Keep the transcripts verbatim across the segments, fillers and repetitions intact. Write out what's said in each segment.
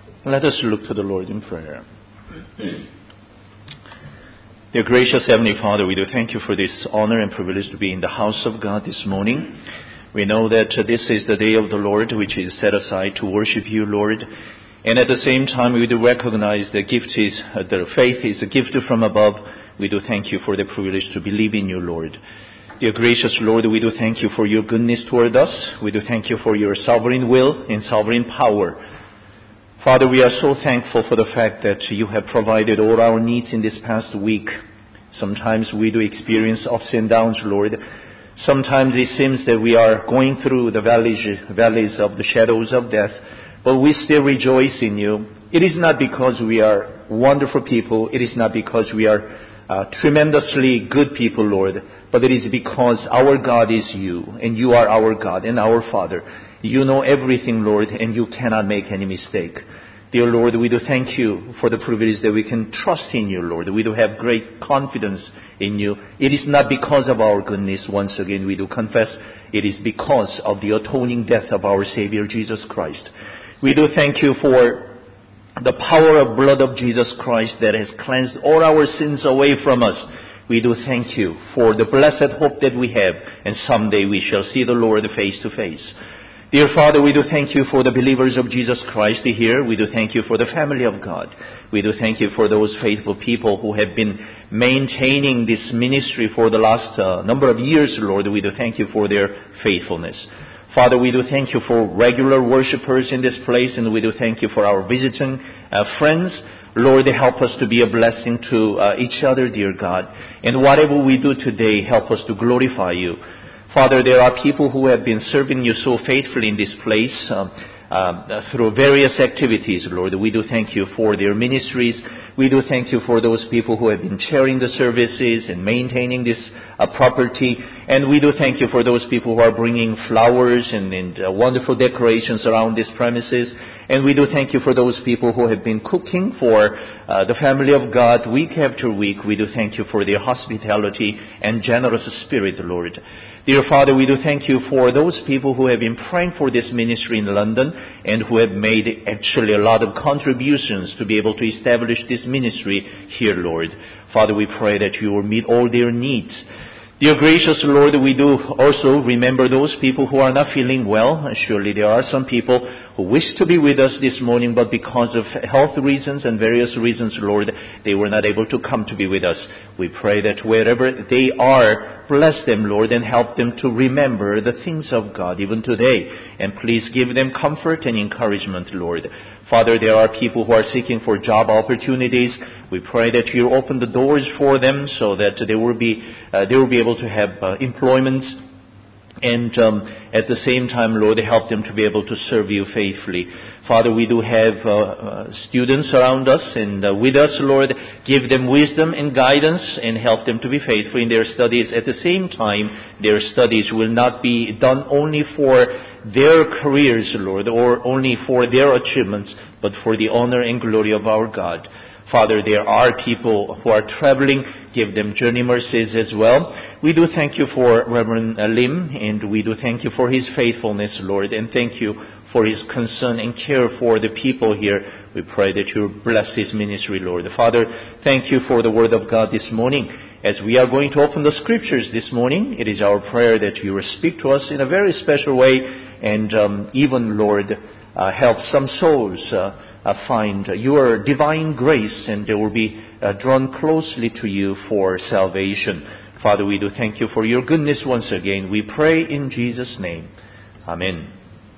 Let us look to the Lord in prayer. Dear gracious Heavenly Father, we do thank you for this honor and privilege to be in the house of God this morning. We know that this is the day of the Lord, which is set aside to worship you, Lord. And at the same time, we do recognize the gift is, uh, the faith is a gift from above. We do thank you for the privilege to believe in you, Lord. Dear gracious Lord, we do thank you for your goodness toward us. We do thank you for your sovereign will and sovereign power. Father, we are so thankful for the fact that you have provided all our needs in this past week. Sometimes we do experience ups and downs, Lord. Sometimes it seems that we are going through the valleys, valleys of the shadows of death, but we still rejoice in you. It is not because we are wonderful people. It is not because we are uh, tremendously good people, Lord, but it is because our God is you, and you are our God and our Father. You know everything, Lord, and you cannot make any mistake. Dear Lord, we do thank you for the privilege that we can trust in you, Lord. We do have great confidence in you. It is not because of our goodness, once again we do confess. It is because of the atoning death of our Savior Jesus Christ. We do thank you for the power of blood of Jesus Christ that has cleansed all our sins away from us. We do thank you for the blessed hope that we have, and someday we shall see the Lord face to face. Dear Father, we do thank you for the believers of Jesus Christ here. We do thank you for the family of God. We do thank you for those faithful people who have been maintaining this ministry for the last uh, number of years, Lord. We do thank you for their faithfulness. Father, we do thank you for regular worshipers in this place, and we do thank you for our visiting uh, friends. Lord, help us to be a blessing to uh, each other, dear God. And whatever we do today, help us to glorify you. Father, there are people who have been serving you so faithfully in this place um, uh, through various activities, Lord. We do thank you for their ministries. We do thank you for those people who have been chairing the services and maintaining this uh, property. And we do thank you for those people who are bringing flowers and, and uh, wonderful decorations around these premises. And we do thank you for those people who have been cooking for uh, the family of God week after week. We do thank you for their hospitality and generous spirit, Lord. Dear Father, we do thank you for those people who have been praying for this ministry in London and who have made actually a lot of contributions to be able to establish this ministry here, Lord. Father, we pray that you will meet all their needs. Dear gracious Lord, we do also remember those people who are not feeling well. Surely there are some people who wish to be with us this morning, but because of health reasons and various reasons, Lord, they were not able to come to be with us. We pray that wherever they are, bless them, Lord, and help them to remember the things of God even today. And please give them comfort and encouragement, Lord. Father, there are people who are seeking for job opportunities. We pray that you open the doors for them so that they will be uh, they will be able to have uh, employment. And um, at the same time, Lord, help them to be able to serve you faithfully. Father, we do have uh, uh, students around us and uh, with us, Lord. Give them wisdom and guidance and help them to be faithful in their studies. At the same time, their studies will not be done only for their careers, Lord, or only for their achievements, but for the honor and glory of our God. Father, there are people who are traveling. Give them journey mercies as well. We do thank you for Reverend Lim, and we do thank you for his faithfulness, Lord, and thank you for his concern and care for the people here. We pray that you bless his ministry, Lord. Father, thank you for the word of God this morning. As we are going to open the scriptures this morning, it is our prayer that you will speak to us in a very special way, and um, even, Lord, uh, help some souls uh, Uh, find your divine grace, and they will be uh, drawn closely to you for salvation. Father, we do thank you for your goodness once again. We pray in Jesus' name. Amen.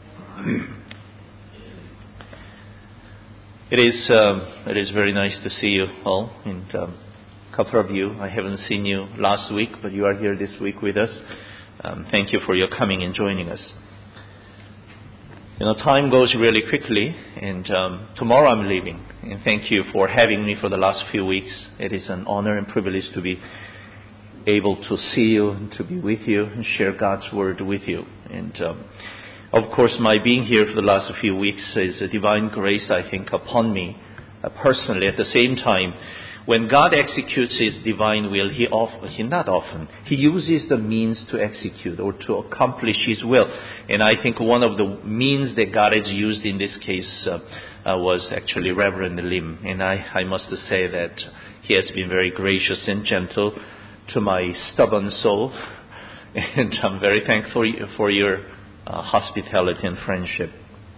It is uh, it is very nice to see you all, and um, a couple of you. I haven't seen you last week, but you are here this week with us. Um, thank you for your coming and joining us. You know, time goes really quickly, and um, tomorrow I'm leaving. And thank you for having me for the last few weeks. It is an honor and privilege to be able to see you, and to be with you, and share God's word with you. And um, of course, my being here for the last few weeks is a divine grace, I think, upon me uh, personally. At the same time, when God executes His divine will, He often, He not often, He uses the means to execute or to accomplish His will. And I think one of the means that God has used in this case uh, uh, was actually Reverend Lim. And I, I must say that he has been very gracious and gentle to my stubborn soul. And I'm very thankful for your uh, hospitality and friendship.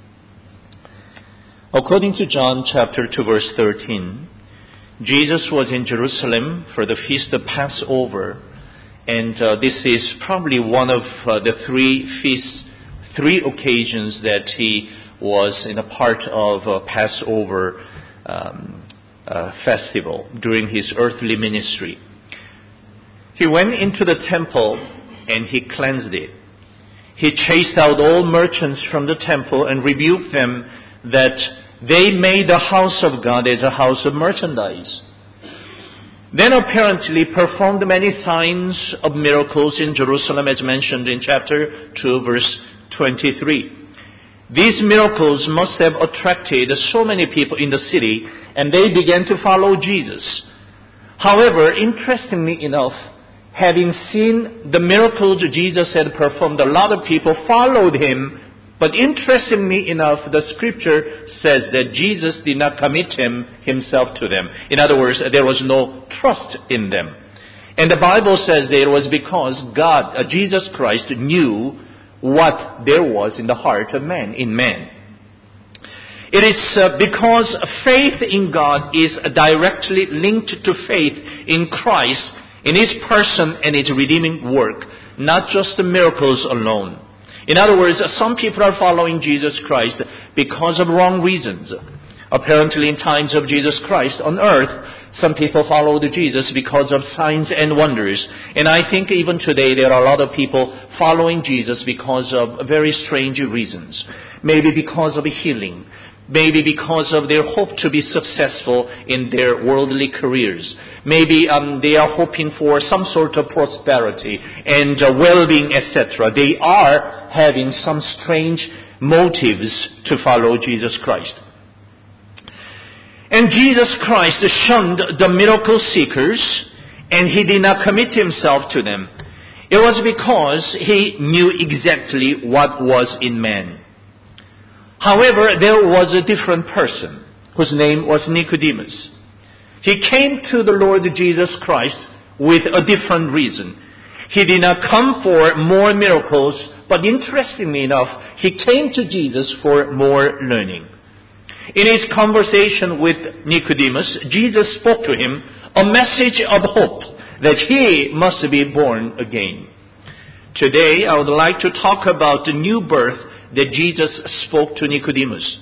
According to John chapter two, verse thirteen, Jesus was in Jerusalem for the feast of Passover. And uh, this is probably one of uh, the three feasts, three occasions that he was in a part of a Passover um, uh, festival during his earthly ministry. He went into the temple and he cleansed it. He chased out all merchants from the temple and rebuked them that they made the house of God as a house of merchandise. Then apparently performed many signs of miracles in Jerusalem, as mentioned in chapter two, verse twenty-three. These miracles must have attracted so many people in the city, and they began to follow Jesus. However, interestingly enough, having seen the miracles Jesus had performed, a lot of people followed him. But interestingly enough, the scripture says that Jesus did not commit him himself to them. In other words, there was no trust in them. And the Bible says that it was because God, uh, Jesus Christ, knew what there was in the heart of man, in man. It is uh, because faith in God is directly linked to faith in Christ, in His person and His redeeming work, not just the miracles alone. In other words, some people are following Jesus Christ because of wrong reasons. Apparently in times of Jesus Christ on earth, some people followed Jesus because of signs and wonders. And I think even today there are a lot of people following Jesus because of very strange reasons. Maybe because of healing. Maybe because of their hope to be successful in their worldly careers. Maybe um, they are hoping for some sort of prosperity and uh, well-being, et cetera. They are having some strange motives to follow Jesus Christ. And Jesus Christ shunned the miracle seekers, and He did not commit Himself to them. It was because He knew exactly what was in man. However, there was a different person whose name was Nicodemus. He came to the Lord Jesus Christ with a different reason. He did not come for more miracles, but interestingly enough, he came to Jesus for more learning. In his conversation with Nicodemus, Jesus spoke to him a message of hope that he must be born again. Today, I would like to talk about the new birth that Jesus spoke to Nicodemus.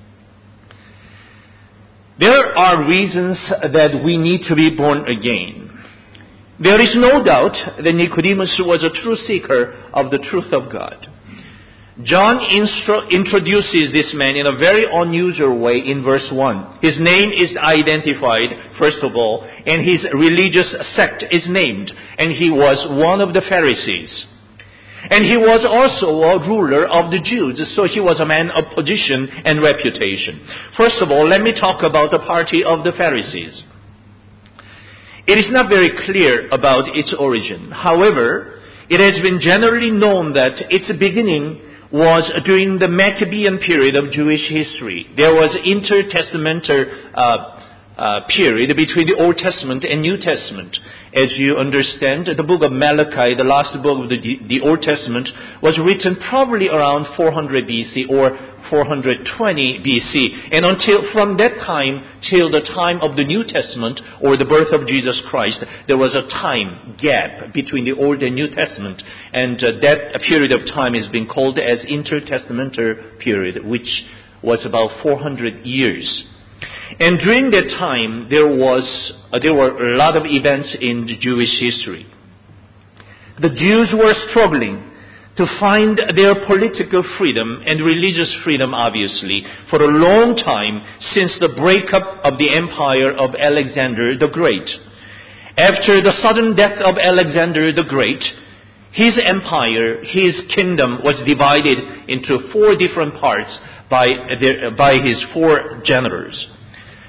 There are reasons that we need to be born again. There is no doubt that Nicodemus was a true seeker of the truth of God. John instru- introduces this man in a very unusual way in verse one. His name is identified, first of all, and his religious sect is named, and he was one of the Pharisees. And he was also a ruler of the Jews, so he was a man of position and reputation. First of all, let me talk about the party of the Pharisees. It is not very clear about its origin. However, it has been generally known that its beginning was during the Maccabean period of Jewish history. There was intertestamental uh, Uh, period between the Old Testament and New Testament. As you understand, the book of Malachi, the last book of the, the Old Testament, was written probably around four hundred B C or four hundred twenty B C. And until from that time till the time of the New Testament or the birth of Jesus Christ, there was a time gap between the Old and New Testament. And uh, that period of time is being called as intertestamental period, which was about four hundred years. And during that time, there was uh, there were a lot of events in the Jewish history. The Jews were struggling to find their political freedom and religious freedom, obviously, for a long time since the breakup of the empire of Alexander the Great. After the sudden death of Alexander the Great, his empire, his kingdom was divided into four different parts by, their, by his four generals.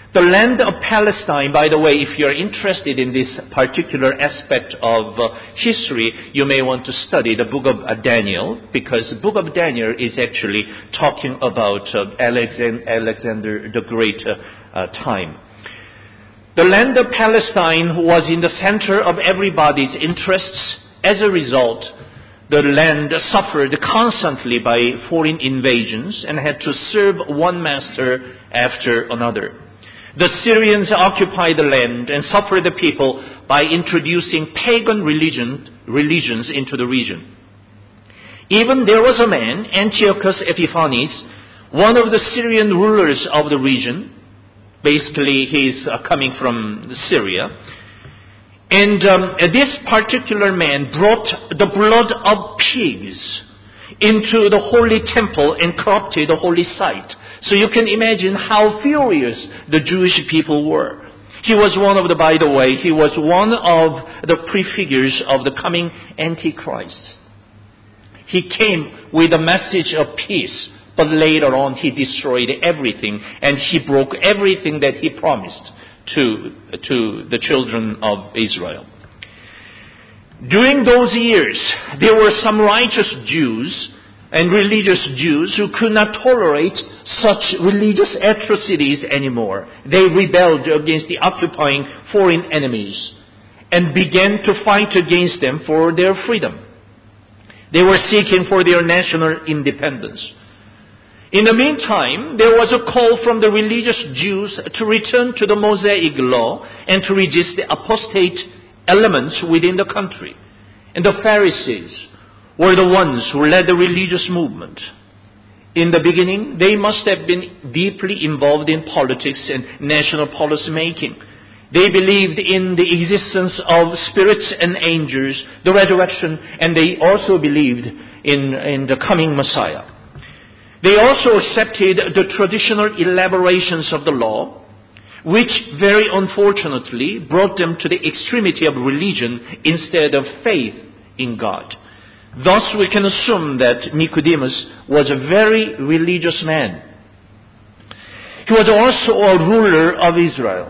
The land of Palestine, by the way, if you're interested in this particular aspect of uh, history, you may want to study the book of uh, Daniel, because the book of Daniel is actually talking about uh, Alexander, Alexander the Great uh, uh, time. The land of Palestine was in the center of everybody's interests. As a result, the land suffered constantly by foreign invasions and had to serve one master after another. The Syrians occupied the land and suffered the people by introducing pagan religion, religions into the region. Even there was a man, Antiochus Epiphanes, one of the Syrian rulers of the region. Basically, he's uh, coming from Syria. And um, this particular man brought the blood of pigs into the holy temple and corrupted the holy site. So you can imagine how furious the Jewish people were. He was one of the, by the way, he was one of the prefigures of the coming Antichrist. He came with a message of peace, but later on he destroyed everything and he broke everything that he promised to, to the children of Israel. During those years, there were some righteous Jews and religious Jews who could not tolerate such religious atrocities anymore. They rebelled against the occupying foreign enemies and began to fight against them for their freedom. They were seeking for their national independence. In the meantime, there was a call from the religious Jews to return to the Mosaic law and to resist the apostate elements within the country. And the Pharisees were the ones who led the religious movement. In the beginning, they must have been deeply involved in politics and national policy making. They believed in the existence of spirits and angels, the resurrection, and they also believed in, in the coming Messiah. They also accepted the traditional elaborations of the law, which very unfortunately brought them to the extremity of religion instead of faith in God. Thus, we can assume that Nicodemus was a very religious man. He was also a ruler of Israel.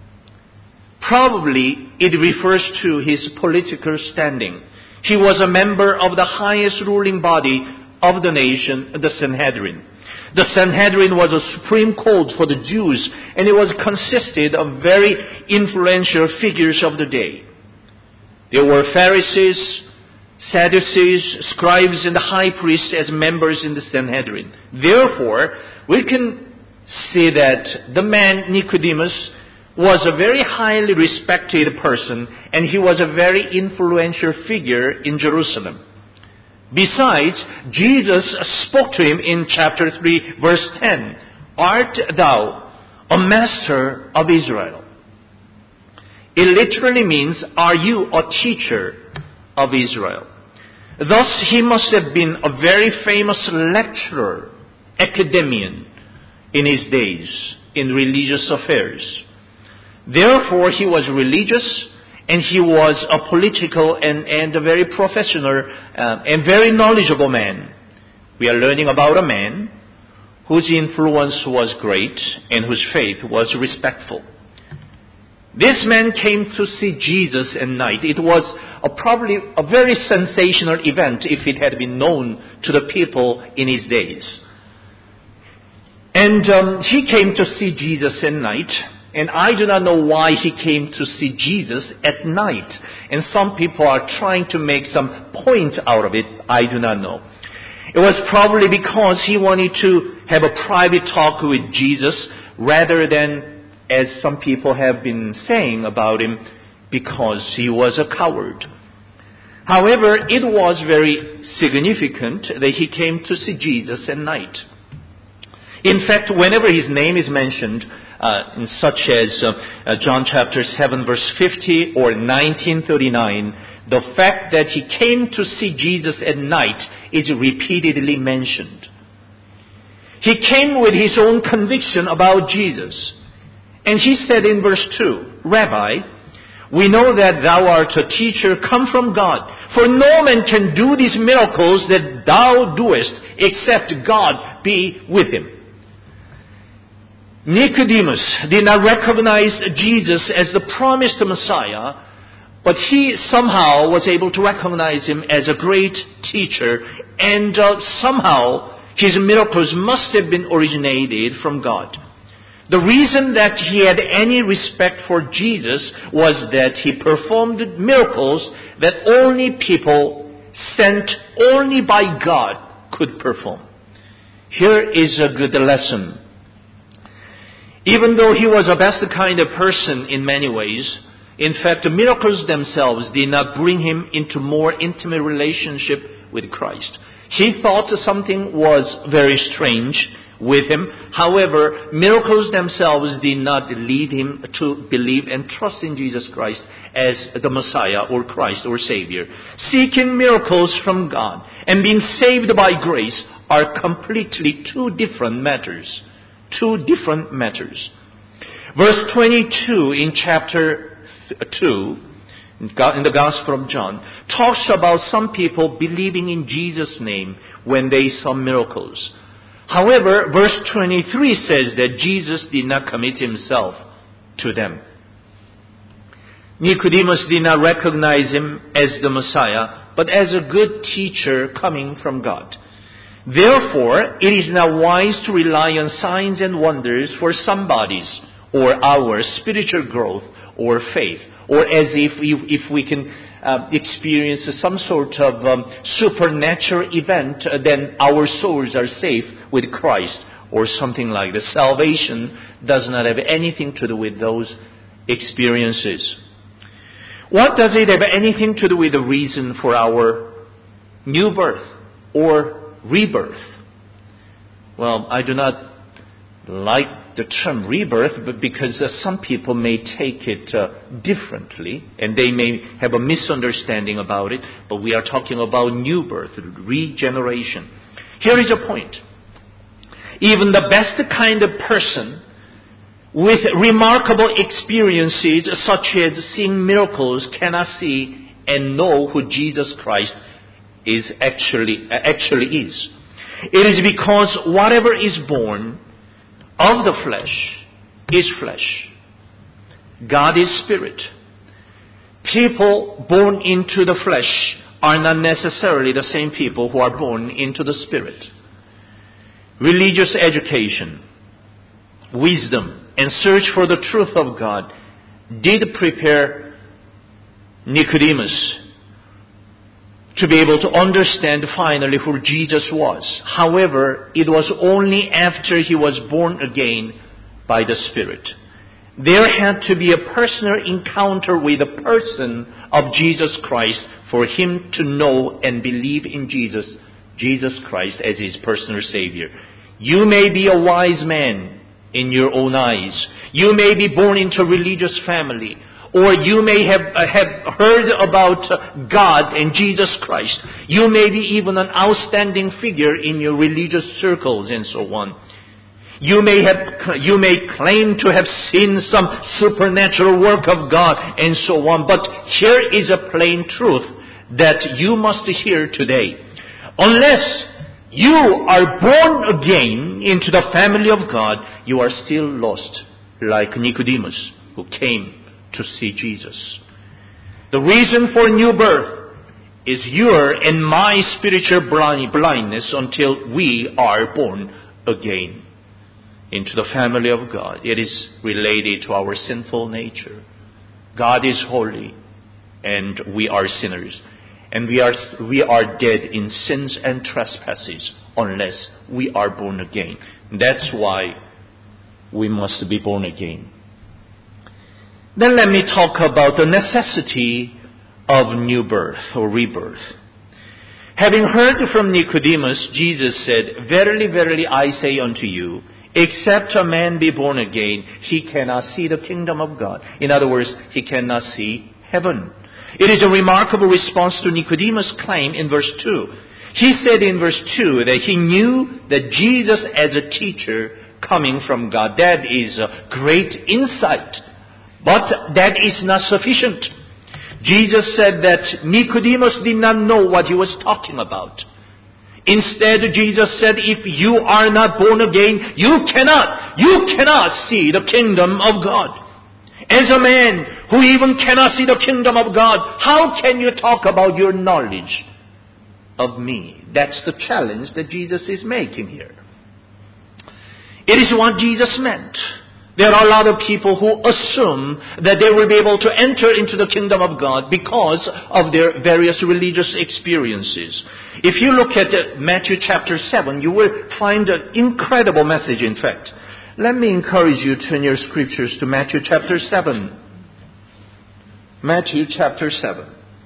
Probably it refers to his political standing. He was a member of the highest ruling body of the nation, the Sanhedrin. The Sanhedrin was a supreme court for the Jews, and it was consisted of very influential figures of the day. There were Pharisees, Sadducees, scribes, and the high priests as members in the Sanhedrin. Therefore, we can see that the man Nicodemus was a very highly respected person, and he was a very influential figure in Jerusalem. Besides, Jesus spoke to him in chapter three, verse ten. Art thou a master of Israel? It literally means, are you a teacher of Israel? Thus, he must have been a very famous lecturer, academician in his days in religious affairs. Therefore, he was religious, and he was a political and, and a very professional uh, and very knowledgeable man. We are learning about a man whose influence was great and whose faith was respectful. This man came to see Jesus at night. It was a, probably a very sensational event if it had been known to the people in his days. And um, he came to see Jesus at night. And I do not know why he came to see Jesus at night. And some people are trying to make some point out of it. I do not know. It was probably because he wanted to have a private talk with Jesus rather than, as some people have been saying about him, because he was a coward. However, it was very significant that he came to see Jesus at night. In fact, whenever his name is mentioned, Uh, in such as uh, uh, John chapter seven verse fifty or nineteen thirty-nine, the fact that he came to see Jesus at night is repeatedly mentioned. He came with his own conviction about Jesus. And he said in verse two, Rabbi, we know that thou art a teacher come from God, for no man can do these miracles that thou doest except God be with him. Nicodemus did not recognize Jesus as the promised Messiah, but he somehow was able to recognize him as a great teacher, and uh, somehow his miracles must have been originated from God. The reason that he had any respect for Jesus was that he performed miracles that only people sent only by God could perform. Here is a good lesson. Even though he was a best kind of person in many ways, in fact, the miracles themselves did not bring him into more intimate relationship with Christ. He thought something was very strange with him. However, miracles themselves did not lead him to believe and trust in Jesus Christ as the Messiah or Christ or Savior. Seeking miracles from God and being saved by grace are completely two different matters. Two different matters. Verse twenty-two in chapter two, in the Gospel of John, talks about some people believing in Jesus' name when they saw miracles. However, verse twenty-three says that Jesus did not commit himself to them. Nicodemus did not recognize him as the Messiah, but as a good teacher coming from God. Therefore, it is not wise to rely on signs and wonders for somebody's or our spiritual growth or faith, or as if we, if we can uh, experience some sort of um, supernatural event, uh, then our souls are safe with Christ, or something like that. Salvation does not have anything to do with those experiences. What does it have anything to do with the reason for our new birth or rebirth? Well, I do not like the term rebirth, but because uh, some people may take it uh, differently, and they may have a misunderstanding about it, but we are talking about new birth, regeneration. Here is a point. Even the best kind of person with remarkable experiences such as seeing miracles cannot see and know who Jesus Christ is actually uh, actually is. It is because whatever is born of the flesh is flesh. God is spirit. People born into the flesh are not necessarily the same people who are born into the spirit. Religious education, wisdom, and search for the truth of God did prepare Nicodemus to be able to understand finally who Jesus was. However, it was only after he was born again by the Spirit. There had to be a personal encounter with the person of Jesus Christ for him to know and believe in Jesus, Jesus Christ as his personal Savior. You may be a wise man in your own eyes. You may be born into a religious family. Or you may have, uh, have heard about uh, God and Jesus Christ. You may be even an outstanding figure in your religious circles and so on. You may have, you may claim to have seen some supernatural work of God and so on. But here is a plain truth that you must hear today. Unless you are born again into the family of God, you are still lost, like Nicodemus, who came to see Jesus. The reason for new birth is your and my spiritual blindness until we are born again into the family of God. It is related to our sinful nature. God is holy and we are sinners. And we are, we are dead in sins and trespasses unless we are born again. That's why we must be born again. Then let me talk about the necessity of new birth or rebirth. Having heard from Nicodemus, Jesus said, "Verily, verily, I say unto you, except a man be born again, he cannot see the kingdom of God." In other words, he cannot see heaven. It is a remarkable response to Nicodemus' claim in verse two. He said in verse two that he knew that Jesus as a teacher coming from God. That is a great insight. But that is not sufficient. Jesus said that Nicodemus did not know what he was talking about. Instead, Jesus said, if you are not born again, you cannot, you cannot see the kingdom of God. As a man who even cannot see the kingdom of God, how can you talk about your knowledge of me? That's the challenge that Jesus is making here. It is what Jesus meant. There are a lot of people who assume that they will be able to enter into the kingdom of God because of their various religious experiences. If you look at Matthew chapter seven, you will find an incredible message, in fact. Let me encourage you to turn your scriptures to Matthew chapter seven. Matthew chapter seven.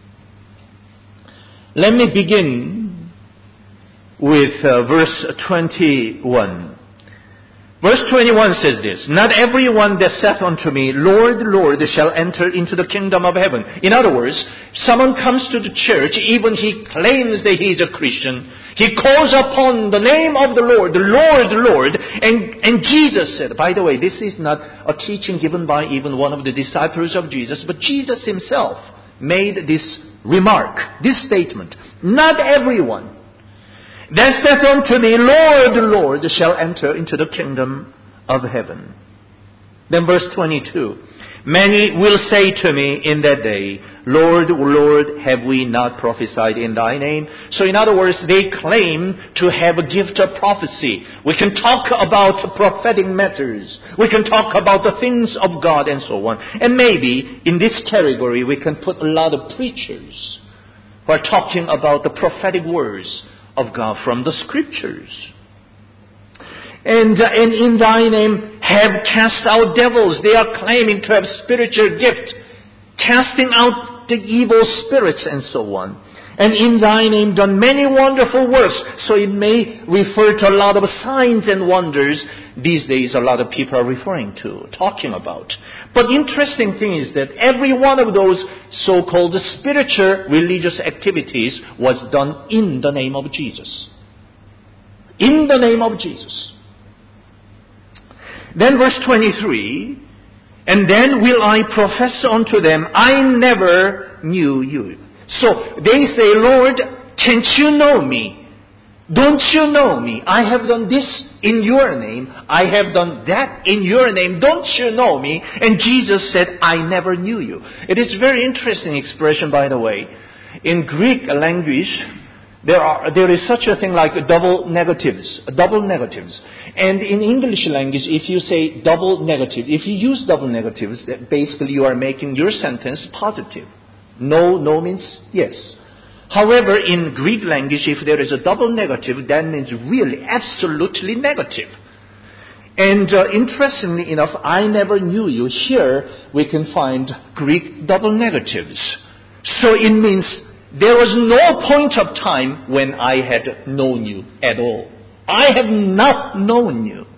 Let me begin with uh, verse twenty-one. Verse twenty-one says this, not everyone that saith unto me, Lord, Lord, shall enter into the kingdom of heaven. In other words, someone comes to the church, even he claims that he is a Christian. He calls upon the name of the Lord, the Lord, the Lord. And, and Jesus said, by the way, this is not a teaching given by even one of the disciples of Jesus, but Jesus himself made this remark, this statement. Not everyone that saith unto me, Lord, Lord, shall enter into the kingdom of heaven. Then verse twenty-two. Many will say to me in that day, Lord, Lord, have we not prophesied in thy name? So in other words, they claim to have a gift of prophecy. We can talk about prophetic matters. We can talk about the things of God and so on. And maybe in this category we can put a lot of preachers who are talking about the prophetic words of God from the scriptures. And, uh, and in thy name have cast out devils. They are claiming to have spiritual gift, casting out the evil spirits and so on. And in thy name done many wonderful works. So it may refer to a lot of signs and wonders these days a lot of people are referring to, talking about. But interesting thing is that every one of those so-called spiritual religious activities was done in the name of Jesus. In the name of Jesus. Then verse twenty-three, and then will I profess unto them, I never knew you. So they say, Lord, can't you know me? Don't you know me? I have done this in your name. I have done that in your name. Don't you know me? And Jesus said, I never knew you. It is a very interesting expression, by the way. In Greek language, there are there is such a thing like double negatives, double negatives. And in English language, if you say double negative, if you use double negatives, basically you are making your sentence positive. No, no means yes. However, in Greek language, if there is a double negative, that means really absolutely negative. And uh, interestingly enough, I never knew you. Here we can find Greek double negatives. So it means there was no point of time when I had known you at all. I have not known you.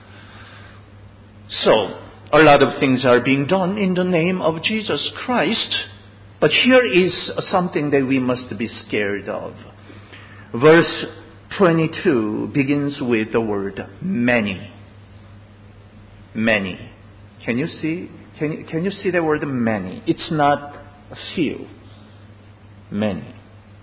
So, a lot of things are being done in the name of Jesus Christ. But here is something that we must be scared of. Verse twenty-two begins with the word many. Many. Can you see? Can you, can you see the word many? It's not a few. Many.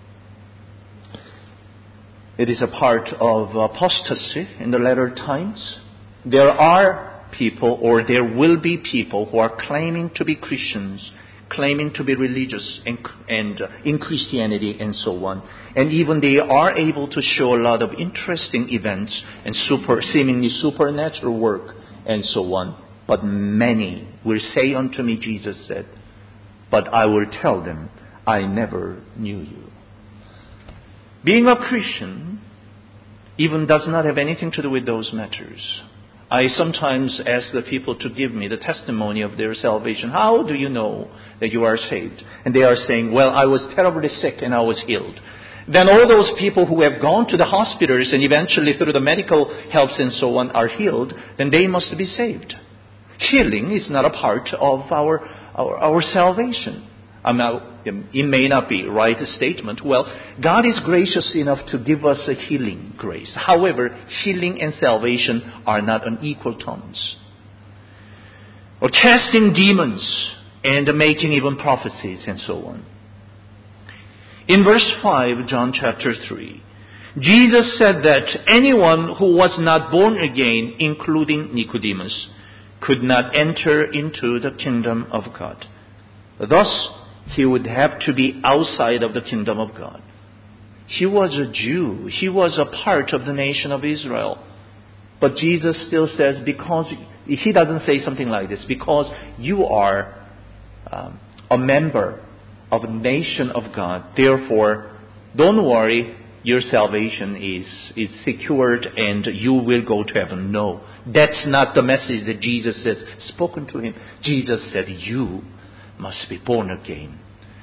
It is a part of apostasy in the latter times. There are people, or there will be people, who are claiming to be Christians, claiming to be religious and, and uh, in Christianity and so on. And even they are able to show a lot of interesting events and super, seemingly supernatural work and so on. But many will say unto me, Jesus said, but I will tell them, I never knew you. Being a Christian even does not have anything to do with those matters. I sometimes ask the people to give me the testimony of their salvation. How do you know that you are saved? And they are saying, well, I was terribly sick and I was healed. Then all those people who have gone to the hospitals and eventually through the medical helps and so on are healed, then they must be saved. Healing is not a part of our, our, our salvation. I'm not, it may not be a right statement. Well, God is gracious enough to give us a healing grace. However, healing and salvation are not on equal terms. Or casting demons and making even prophecies and so on. In verse five, John chapter three, Jesus said that anyone who was not born again, including Nicodemus, could not enter into the kingdom of God. Thus, he would have to be outside of the kingdom of God. He was a Jew. He was a part of the nation of Israel. But Jesus still says, because, he doesn't say something like this, because you are um, a member of a nation of God, therefore, don't worry, your salvation is, is secured and you will go to heaven. No, that's not the message that Jesus has spoken to him. Jesus said, you must be born again.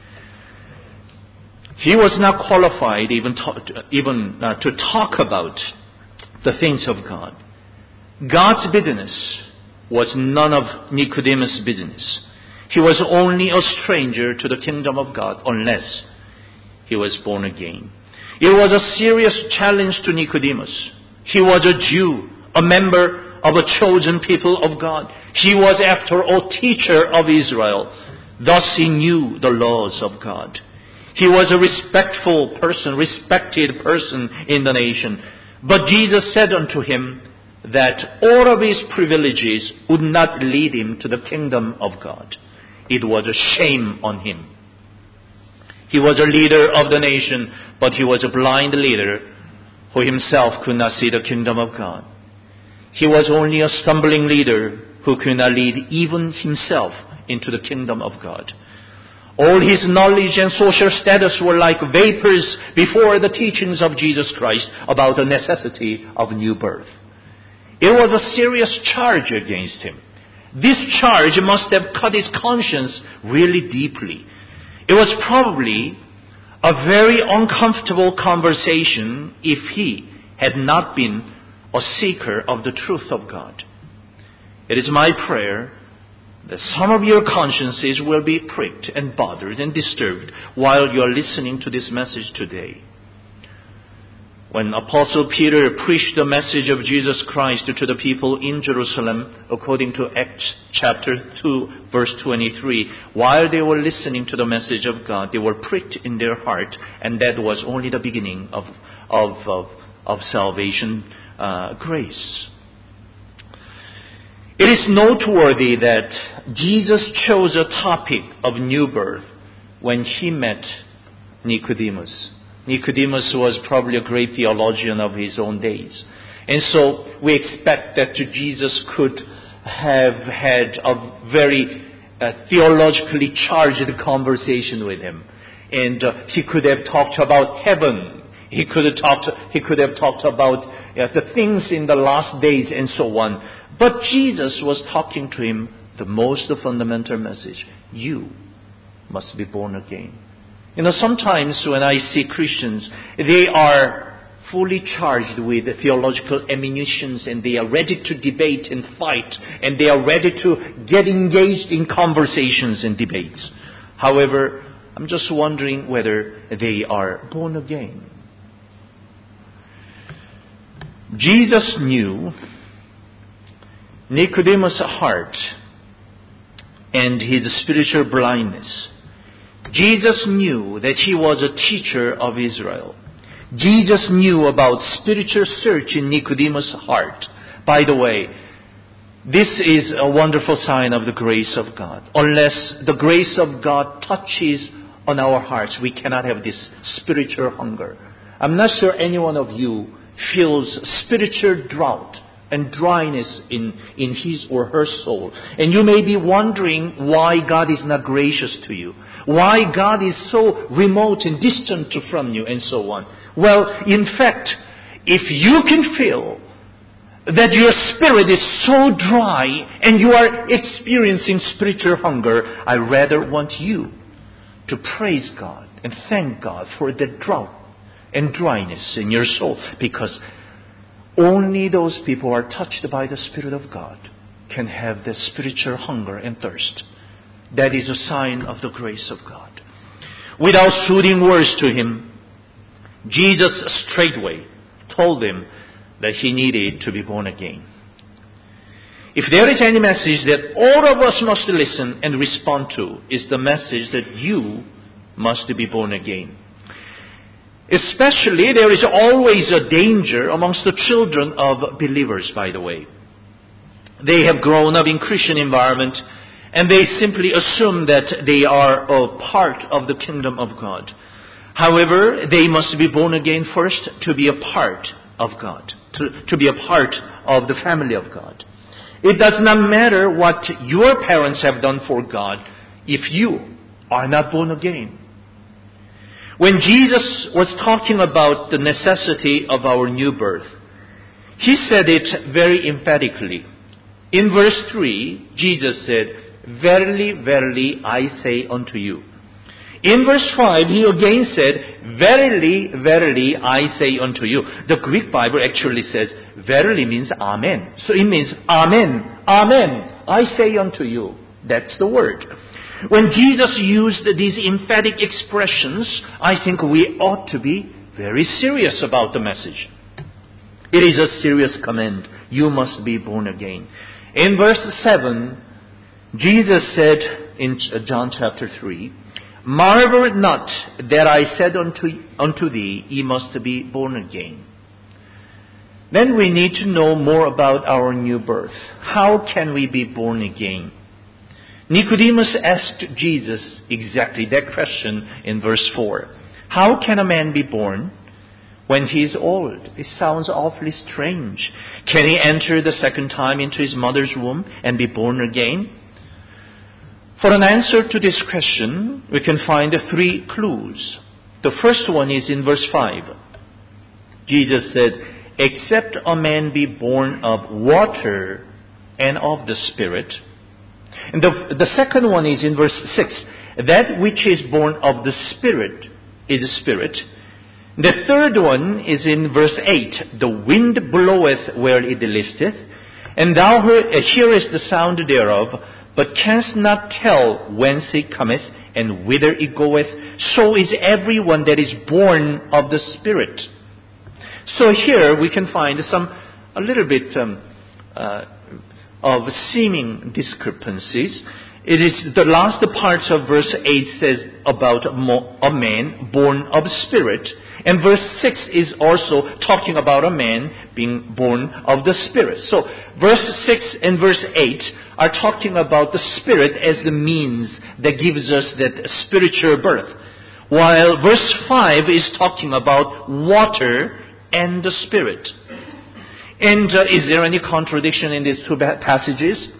He was not qualified even, to, even uh, to talk about the things of God. God's business was none of Nicodemus' business. He was only a stranger to the kingdom of God unless he was born again. It was a serious challenge to Nicodemus. He was a Jew, a member of a chosen people of God. He was, after all, teacher of Israel. Thus he knew the laws of God. He was a respectful person, respected person in the nation. But Jesus said unto him that all of his privileges would not lead him to the kingdom of God. It was a shame on him. He was a leader of the nation, but he was a blind leader who himself could not see the kingdom of God. He was only a stumbling leader who could not lead even himself into the kingdom of God. All his knowledge and social status were like vapors before the teachings of Jesus Christ about the necessity of new birth. It was a serious charge against him. This charge must have cut his conscience really deeply. It was probably a very uncomfortable conversation if he had not been a seeker of the truth of God. It is my prayer that some of your consciences will be pricked and bothered and disturbed while you are listening to this message today. When Apostle Peter preached the message of Jesus Christ to the people in Jerusalem, according to Acts chapter two, verse twenty-three, while they were listening to the message of God, they were pricked in their heart, and that was only the beginning of, of, of, of salvation uh, grace. It is noteworthy that Jesus chose a topic of new birth when he met Nicodemus. Nicodemus was probably a great theologian of his own days. And so we expect that Jesus could have had a very uh, theologically charged conversation with him. And uh, he could have talked about heaven. He could have talked, he could have talked about uh, the things in the last days and so on. But Jesus was talking to him the most fundamental message. You must be born again. You know, sometimes when I see Christians, they are fully charged with theological ammunitions and they are ready to debate and fight and they are ready to get engaged in conversations and debates. However, I'm just wondering whether they are born again. Jesus knew Nicodemus' heart and his spiritual blindness. Jesus knew that he was a teacher of Israel. Jesus knew about spiritual search in Nicodemus' heart. By the way, this is a wonderful sign of the grace of God. Unless the grace of God touches on our hearts, we cannot have this spiritual hunger. I'm not sure any one of you feels spiritual drought and dryness in, in his or her soul. And you may be wondering why God is not gracious to you. Why God is so remote and distant from you and so on. Well, in fact, if you can feel that your spirit is so dry and you are experiencing spiritual hunger, I rather want you to praise God and thank God for the drought and dryness in your soul, because only those people who are touched by the Spirit of God can have the spiritual hunger and thirst. That is a sign of the grace of God. Without soothing words to him, Jesus straightway told him that he needed to be born again. If there is any message that all of us must listen and respond to, is the message that you must be born again. Especially, there is always a danger amongst the children of believers, by the way. They have grown up in Christian environment, and they simply assume that they are a part of the kingdom of God. However, they must be born again first to be a part of God, to, to be a part of the family of God. It does not matter what your parents have done for God if you are not born again. When Jesus was talking about the necessity of our new birth, He said it very emphatically. In verse three, Jesus said, "Verily, verily, I say unto you." In verse five, He again said, "Verily, verily, I say unto you." The Greek Bible actually says, "Verily" means Amen. So it means, Amen, Amen, I say unto you. That's the word. When Jesus used these emphatic expressions, I think we ought to be very serious about the message. It is a serious command. You must be born again. In verse seven, Jesus said in John chapter three, "Marvel not that I said unto, unto thee, ye must be born again." Then we need to know more about our new birth. How can we be born again? Nicodemus asked Jesus exactly that question in verse four. How can a man be born when he is old? It sounds awfully strange. Can he enter the second time into his mother's womb and be born again? For an answer to this question, we can find three clues. The first one is in verse five. Jesus said, "Except a man be born of water and of the Spirit." And the, the second one is in verse six. "That which is born of the Spirit is spirit." The third one is in verse eight. "The wind bloweth where it listeth, and thou hearest the sound thereof, but canst not tell whence it cometh and whither it goeth. So is everyone that is born of the Spirit." So here we can find some, a little bit um, uh, of seeming discrepancies. It is the last part of verse eight says about a man born of Spirit. And verse six is also talking about a man being born of the Spirit. So verse six and verse eight are talking about the Spirit as the means that gives us that spiritual birth. While verse five is talking about water and the Spirit. And uh, is there any contradiction in these two passages?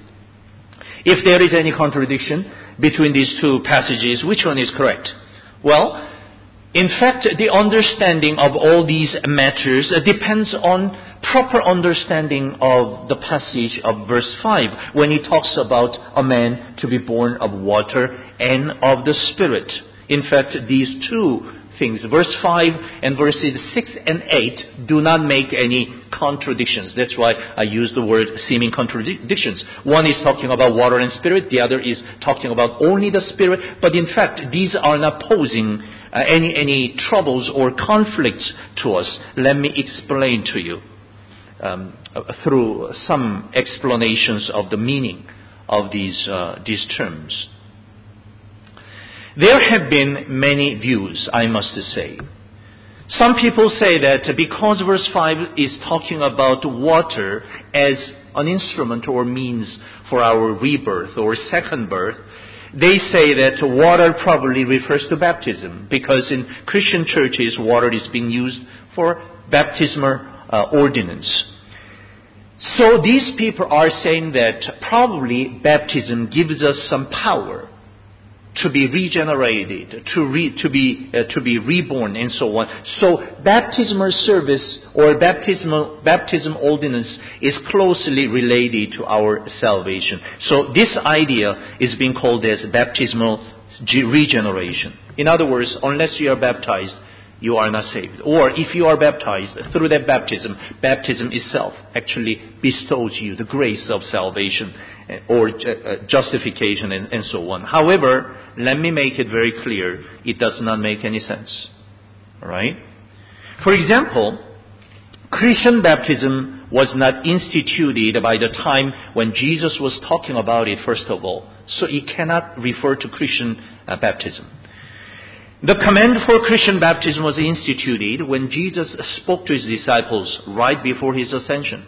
If there is any contradiction between these two passages, which one is correct? Well, in fact, the understanding of all these matters depends on proper understanding of the passage of verse five, when he talks about a man to be born of water and of the Spirit. In fact, these two things, verse five and verses six and eight, do not make any contradictions. That's why I use the word seeming contradictions. One is talking about water and Spirit, the other is talking about only the Spirit. But in fact, these are not posing uh, any, any troubles or conflicts to us. Let me explain to you um, through some explanations of the meaning of these, uh, these terms. There have been many views, I must say. Some people say that because verse five is talking about water as an instrument or means for our rebirth or second birth, they say that water probably refers to baptism, because in Christian churches water is being used for baptismal uh, ordinance. So these people are saying that probably baptism gives us some power to be regenerated, to re, to be uh, to be reborn, and so on. So baptismal service or baptismal baptism ordinance is closely related to our salvation. So this idea is being called as baptismal regeneration. In other words, unless you are baptized, you are not saved. Or if you are baptized, through that baptism, baptism itself actually bestows you the grace of salvation or justification and, and so on. However, let me make it very clear, it does not make any sense. All right? For example, Christian baptism was not instituted by the time when Jesus was talking about it, first of all. So it cannot refer to Christian uh, baptism. The command for Christian baptism was instituted when Jesus spoke to his disciples right before his ascension.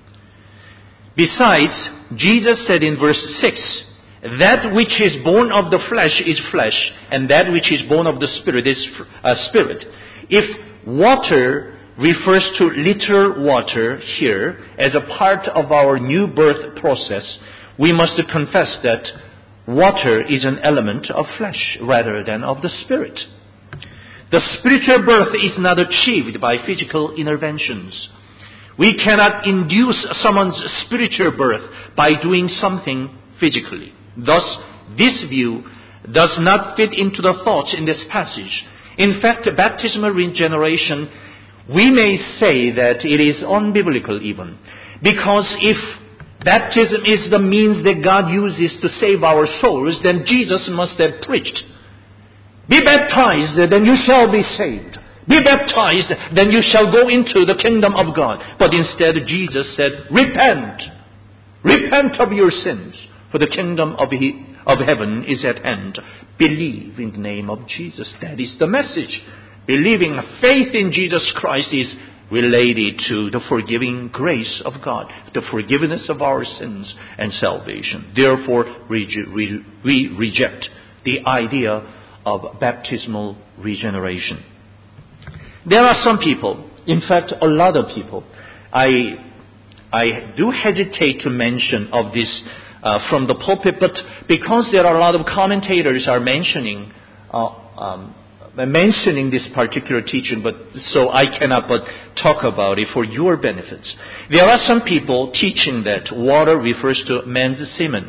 Besides, Jesus said in verse six, that which is born of the flesh is flesh, and that which is born of the Spirit is uh, spirit. If water refers to literal water here as a part of our new birth process, we must confess that water is an element of flesh rather than of the Spirit. The spiritual birth is not achieved by physical interventions. We cannot induce someone's spiritual birth by doing something physically. Thus, this view does not fit into the thoughts in this passage. In fact, baptismal regeneration, we may say that it is unbiblical even. Because if baptism is the means that God uses to save our souls, then Jesus must have preached, be baptized, then you shall be saved. Be baptized, then you shall go into the kingdom of God. But instead, Jesus said, repent. Repent of your sins, for the kingdom of, he, of heaven is at hand. Believe in the name of Jesus. That is the message. Believing faith in Jesus Christ is related to the forgiving grace of God, the forgiveness of our sins and salvation. Therefore, we reject the idea of baptismal regeneration. There are some people, in fact a lot of people, I I do hesitate to mention of this uh, from the pulpit, but because there are a lot of commentators are mentioning uh, um, mentioning this particular teaching, but so I cannot but talk about it for your benefits. There are some people teaching that water refers to man's semen.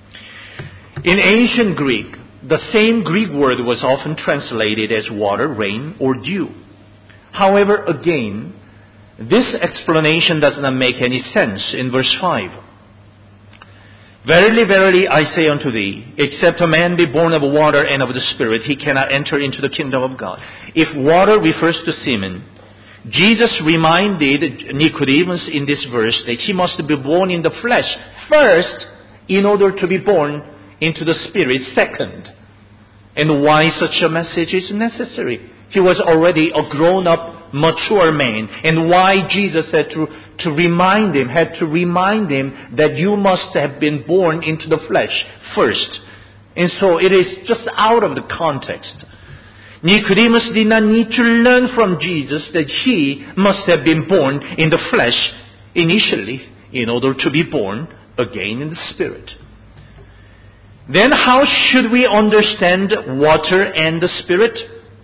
In ancient Greek, the same Greek word was often translated as water, rain, or dew. However, again, this explanation does not make any sense in verse five. Verily, verily, I say unto thee, except a man be born of water and of the Spirit, he cannot enter into the kingdom of God. If water refers to semen, Jesus reminded Nicodemus in this verse that he must be born in the flesh first in order to be born into the Spirit second. And why such a message is necessary? He was already a grown-up, mature man. And why Jesus had to, to remind him, had to remind him that you must have been born into the flesh first. And so it is just out of the context. Nicodemus did not need to learn from Jesus that he must have been born in the flesh initially in order to be born again in the Spirit. Then how should we understand water and the Spirit?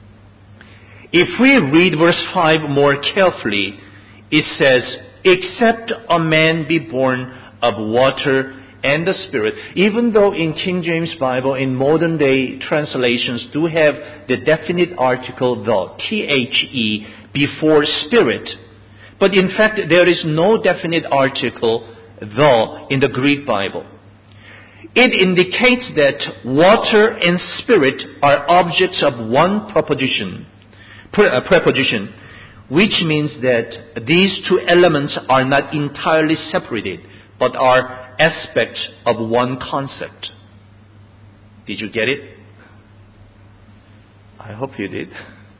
If we read verse five more carefully, it says, except a man be born of water and the Spirit. Even though in King James Bible, in modern day translations, do have the definite article the, T H E, before Spirit. But in fact, there is no definite article the in the Greek Bible. It indicates that water and Spirit are objects of one proposition. A preposition, which means that these two elements are not entirely separated, but are aspects of one concept. Did you get it? I hope you did.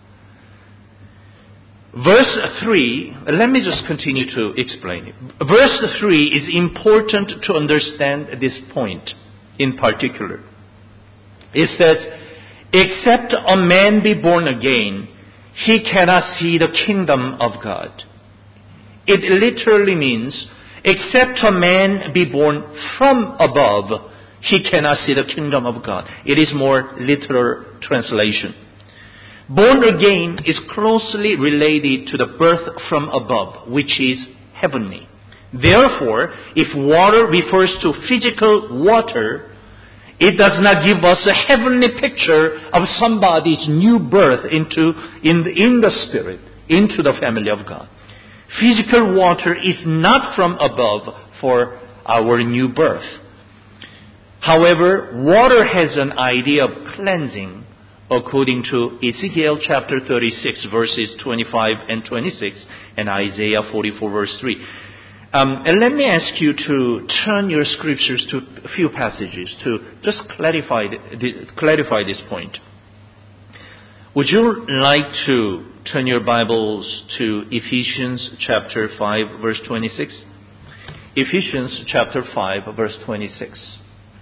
Verse three, let me just continue to explain it. Verse three is important to understand this point in particular. It says, except a man be born again, he cannot see the kingdom of God. It literally means, except a man be born from above, he cannot see the kingdom of God. It is more literal translation. Born again is closely related to the birth from above, which is heavenly. Therefore, if water refers to physical water, it does not give us a heavenly picture of somebody's new birth into in the, in the Spirit, into the family of God. Physical water is not from above for our new birth. However, water has an idea of cleansing, according to Ezekiel chapter thirty-six, verses twenty-five and twenty-six, and Isaiah forty-four, verse three. Um, and let me ask you to turn your scriptures to a few passages to just clarify, the, clarify this point. Would you like to turn your Bibles to Ephesians chapter five, verse twenty-six? Ephesians chapter five, verse twenty-six.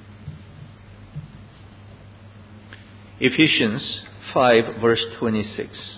Ephesians five, verse twenty-six.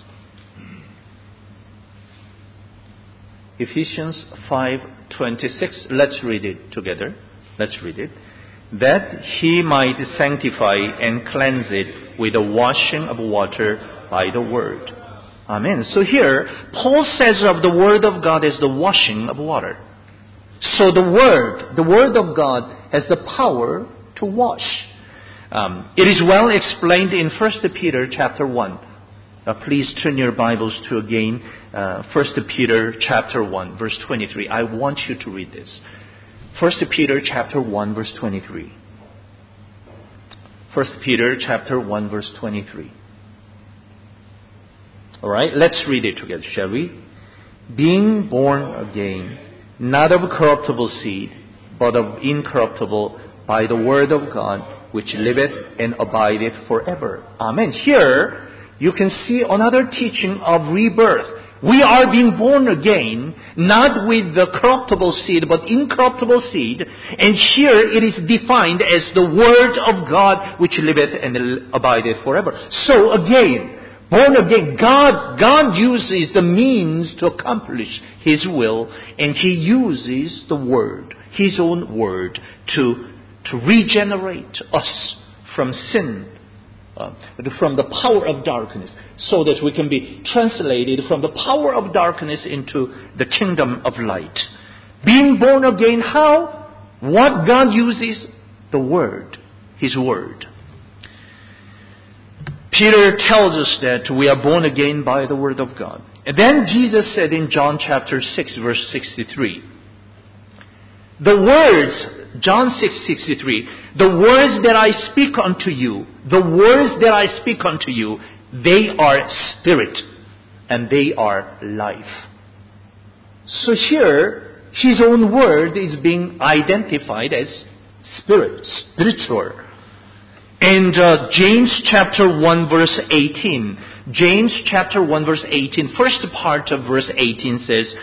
Ephesians five, twenty-six. Let's read it together. Let's read it. That he might sanctify and cleanse it with the washing of water by the word. Amen. So here, Paul says of the word of God as the washing of water. So the word, the word of God has the power to wash. Um, it is well explained in First Peter chapter one. Uh, please turn your Bibles to again uh, First Peter chapter one, verse twenty-three. I want you to read this. First Peter chapter one, verse twenty-three. First Peter chapter one, verse twenty-three. All right, let's read it together, shall we? Being born again, not of corruptible seed, but of incorruptible, by the word of God, which liveth and abideth forever. Amen. Here, you can see another teaching of rebirth. We are being born again, not with the corruptible seed, but incorruptible seed. And here it is defined as the word of God, which liveth and abideth forever. So again, born again, God, God uses the means to accomplish His will, and He uses the word, His own word, to to regenerate us from sin, uh, from the power of darkness, so that we can be translated from the power of darkness into the kingdom of light. Being born again, how? What God uses? The Word, His Word. Peter tells us that we are born again by the Word of God. And then Jesus said in John chapter six, verse sixty-three, the words, John six sixty-three, the words that I speak unto you, the words that I speak unto you, they are spirit and they are life. So here, His own word is being identified as spirit, spiritual. And uh, James chapter one verse eighteen, James chapter one verse eighteen, first part of verse eighteen says,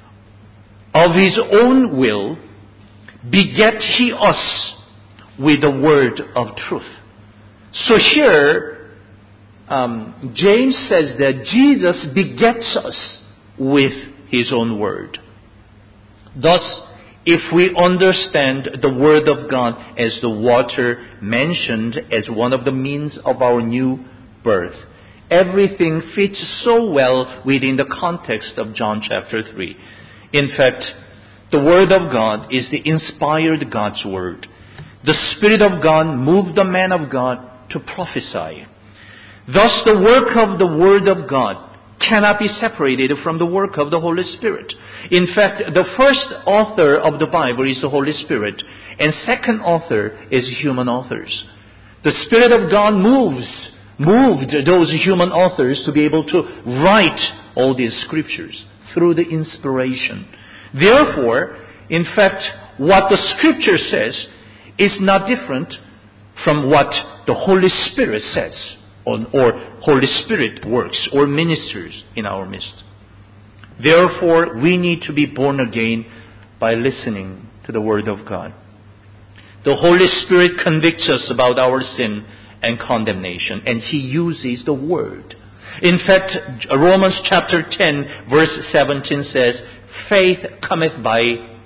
of His own will beget He us with the word of truth. So here, um, James says that Jesus begets us with His own word. Thus, if we understand the word of God as the water mentioned as one of the means of our new birth, everything fits so well within the context of John chapter three. In fact, the Word of God is the inspired God's Word. The Spirit of God moved the man of God to prophesy. Thus, the work of the Word of God cannot be separated from the work of the Holy Spirit. In fact, the first author of the Bible is the Holy Spirit, and second author is human authors. The Spirit of God moves, moved those human authors to be able to write all these scriptures through the inspiration. Therefore, in fact, what the Scripture says is not different from what the Holy Spirit says, or, or Holy Spirit works or ministers in our midst. Therefore, we need to be born again by listening to the Word of God. The Holy Spirit convicts us about our sin and condemnation, and He uses the Word. In fact, Romans chapter ten, verse seventeen says, faith cometh by,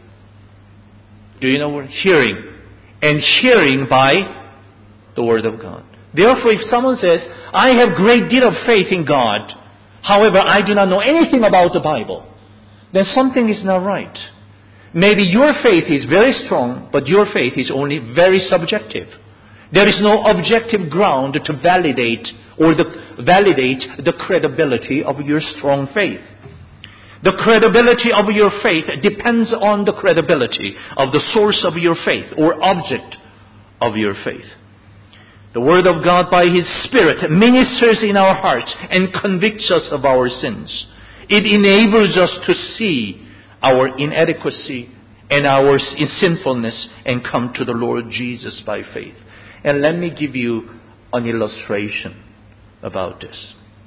do you know what? Hearing. And hearing by the Word of God. Therefore, if someone says, I have great deal of faith in God, however, I do not know anything about the Bible, then something is not right. Maybe your faith is very strong, but your faith is only very subjective. There is no objective ground to validate or the, validate the credibility of your strong faith. The credibility of your faith depends on the credibility of the source of your faith or object of your faith. The Word of God by His Spirit ministers in our hearts and convicts us of our sins. It enables us to see our inadequacy and our sinfulness and come to the Lord Jesus by faith. And let me give you an illustration about this.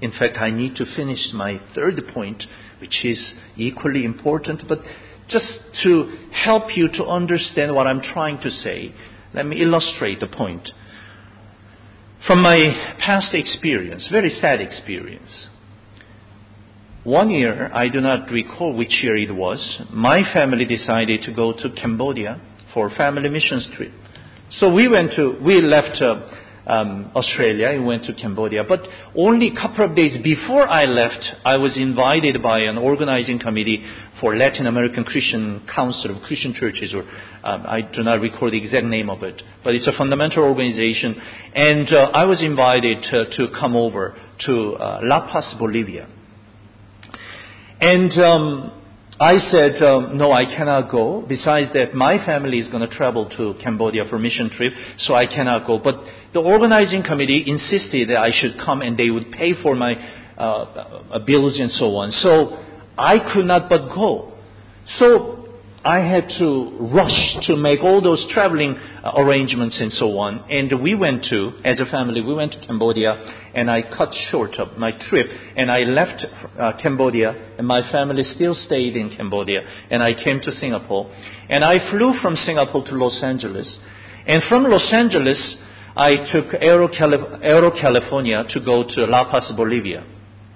In fact, I need to finish my third point, which is equally important. But just to help you to understand what I'm trying to say, let me illustrate the point. From my past experience, very sad experience. One year, I do not recall which year it was, my family decided to go to Cambodia for a family missions trip. So we went to, we left uh, um, Australia and went to Cambodia. But only a couple of days before I left, I was invited by an organizing committee for Latin American Christian Council of Christian Churches, or um, I do not recall the exact name of it, but it's a fundamental organization. And uh, I was invited to, to come over to uh, La Paz, Bolivia. And um, I said, um, no, I cannot go. Besides that, my family is going to travel to Cambodia for a mission trip, so I cannot go. But the organizing committee insisted that I should come and they would pay for my uh, bills and so on. So I could not but go. So I had to rush to make all those traveling arrangements and so on. And we went to, as a family, we went to Cambodia, and I cut short of my trip, and I left uh, Cambodia, and my family still stayed in Cambodia, and I came to Singapore. And I flew from Singapore to Los Angeles. And from Los Angeles, I took Aero, Calif- Aero California to go to La Paz, Bolivia.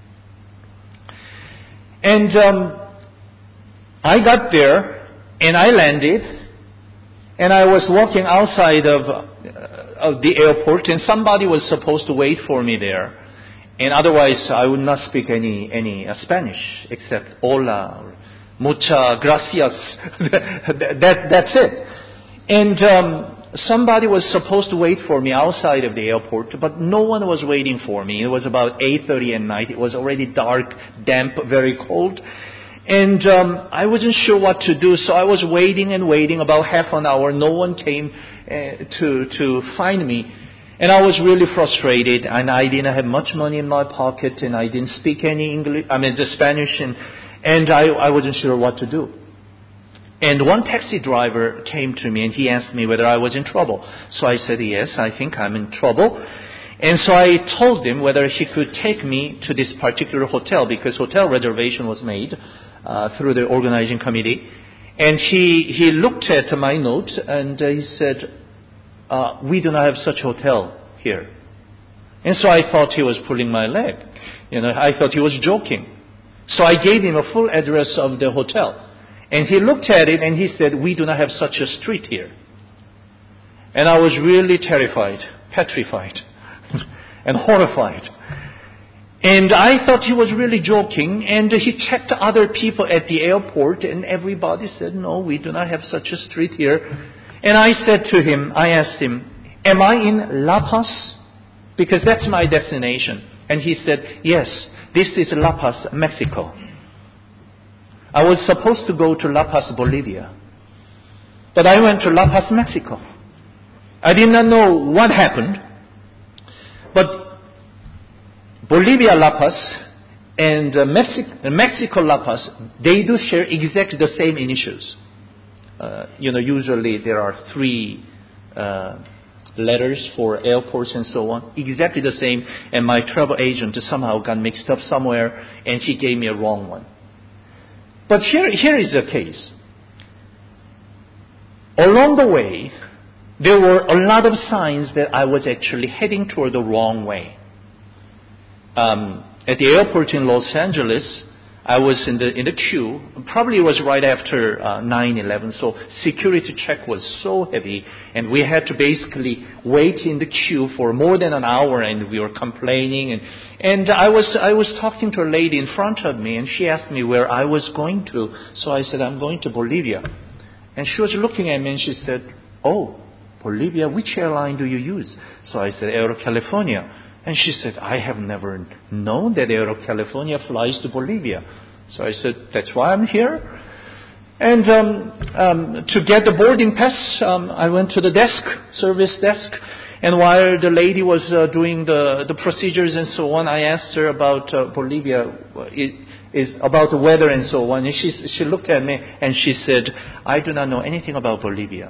And um, I got there, and I landed, and I was walking outside of, uh, of the airport, and somebody was supposed to wait for me there. And otherwise, I would not speak any any uh, Spanish except hola, or muchas gracias. that, that's it. And um, somebody was supposed to wait for me outside of the airport, but no one was waiting for me. It was about eight thirty at night. It was already dark, damp, very cold. And um, I wasn't sure what to do, so I was waiting and waiting about half an hour. No one came uh, to to find me. And I was really frustrated, and I didn't have much money in my pocket, and I didn't speak any English, I mean, the Spanish, and, and I, I wasn't sure what to do. And one taxi driver came to me, and he asked me whether I was in trouble. So I said, yes, I think I'm in trouble. And so I told him whether he could take me to this particular hotel, because hotel reservation was made Uh, through the organizing committee. And he, he looked at my note, and uh, he said, uh, we do not have such hotel here. And so I thought he was pulling my leg. You know, I thought he was joking. So I gave him a full address of the hotel. And he looked at it, and he said, we do not have such a street here. And I was really terrified, petrified, and horrified. And I thought he was really joking, and he checked other people at the airport, and everybody said, no, we do not have such a street here. And I said to him, I asked him, am I in La Paz? Because that's my destination. And he said, yes, this is La Paz, Mexico. I was supposed to go to La Paz, Bolivia. But I went to La Paz, Mexico. I did not know what happened, but Bolivia, La Paz, and uh, Mexico, Mexico, La Paz, they do share exactly the same initials. Uh, you know, usually there are three uh, letters for airports and so on, exactly the same. And my travel agent somehow got mixed up somewhere, and he gave me a wrong one. But here, here is the case. Along the way, there were a lot of signs that I was actually heading toward the wrong way. Um, at the airport in Los Angeles, I was in the in the queue. Probably it was right after uh, nine eleven, so security check was so heavy, and we had to basically wait in the queue for more than an hour, and we were complaining. And and I was I was talking to a lady in front of me, and she asked me where I was going to. So I said, I'm going to Bolivia, and she was looking at me, and she said, oh, Bolivia, which airline do you use? So I said, Aero California. And she said, I have never known that Aero California flies to Bolivia. So I said, that's why I'm here. And um, um, to get the boarding pass, um, I went to the desk, service desk. And while the lady was uh, doing the, the procedures and so on, I asked her about uh, Bolivia, it, is about the weather and so on. And she, she looked at me and she said, I do not know anything about Bolivia.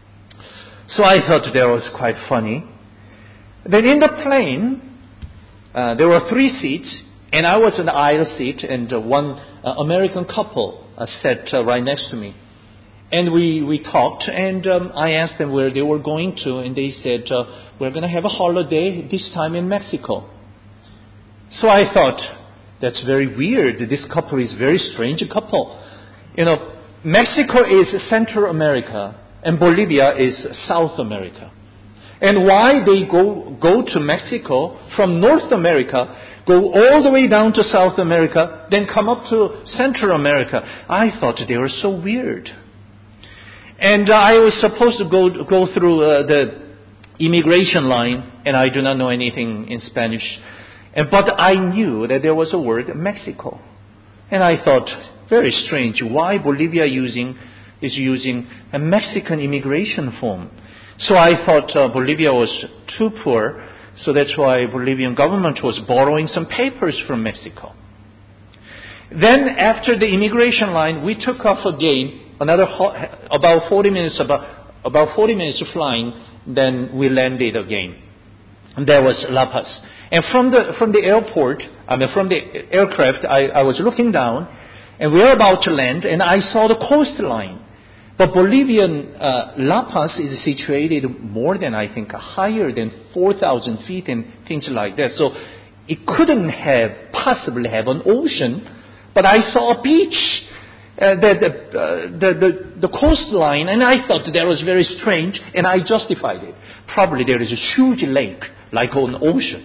So I thought that was quite funny. Then in the plane, Uh, there were three seats, and I was in the aisle seat, and uh, one uh, American couple uh, sat uh, right next to me. And we, we talked, and um, I asked them where they were going to, and they said, uh, we're going to have a holiday, this time in Mexico. So I thought, that's very weird. This couple is a very strange couple. You know, Mexico is Central America, and Bolivia is South America. And why they go, go to Mexico from North America, go all the way down to South America, then come up to Central America? I thought they were so weird. And uh, I was supposed to go go through uh, the immigration line, and I do not know anything in Spanish. And, but I knew that there was a word, Mexico. And I thought, very strange, why Bolivia using is using a Mexican immigration form? So I thought uh, Bolivia was too poor, so that's why Bolivian government was borrowing some papers from Mexico. Then after the immigration line, we took off again. Another about forty minutes, about about forty minutes of flying, then we landed again. And there was La Paz. And from the from the airport, I mean from the aircraft, I, I was looking down, and we were about to land, and I saw the coastline. But Bolivian uh, La Paz is situated more than, I think, higher than four thousand feet and things like that. So it couldn't have possibly have an ocean, but I saw a beach. Uh, the, the, uh, the, the, the coastline, and I thought that was very strange, and I justified it. Probably there is a huge lake, like an ocean.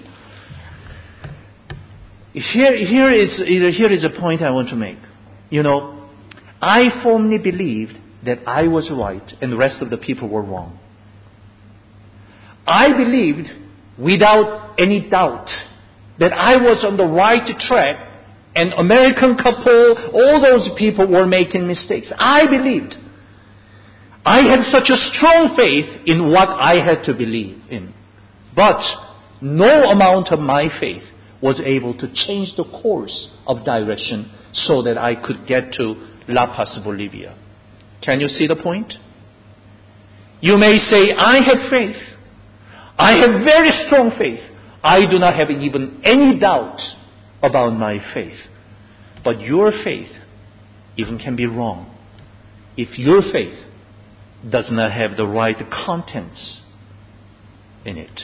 Here, here is, here is a point I want to make. You know, I firmly believed that I was right, and the rest of the people were wrong. I believed, without any doubt, that I was on the right track. An American couple, all those people were making mistakes. I believed. I had such a strong faith in what I had to believe in. But no amount of my faith was able to change the course of direction so that I could get to La Paz, Bolivia. Can you see the point? You may say, I have faith. I have very strong faith. I do not have even any doubt about my faith. But your faith even can be wrong if your faith does not have the right contents in it.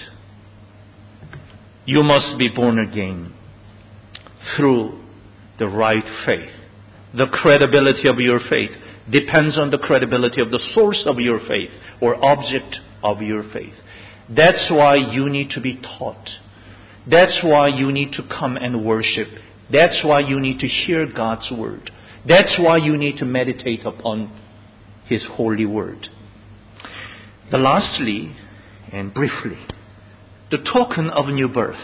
You must be born again through the right faith. The credibility of your faith depends on the credibility of the source of your faith or object of your faith. That's why you need to be taught. That's why you need to come and worship. That's why you need to hear God's word. That's why you need to meditate upon His holy word. The lastly, and briefly, the token of new birth.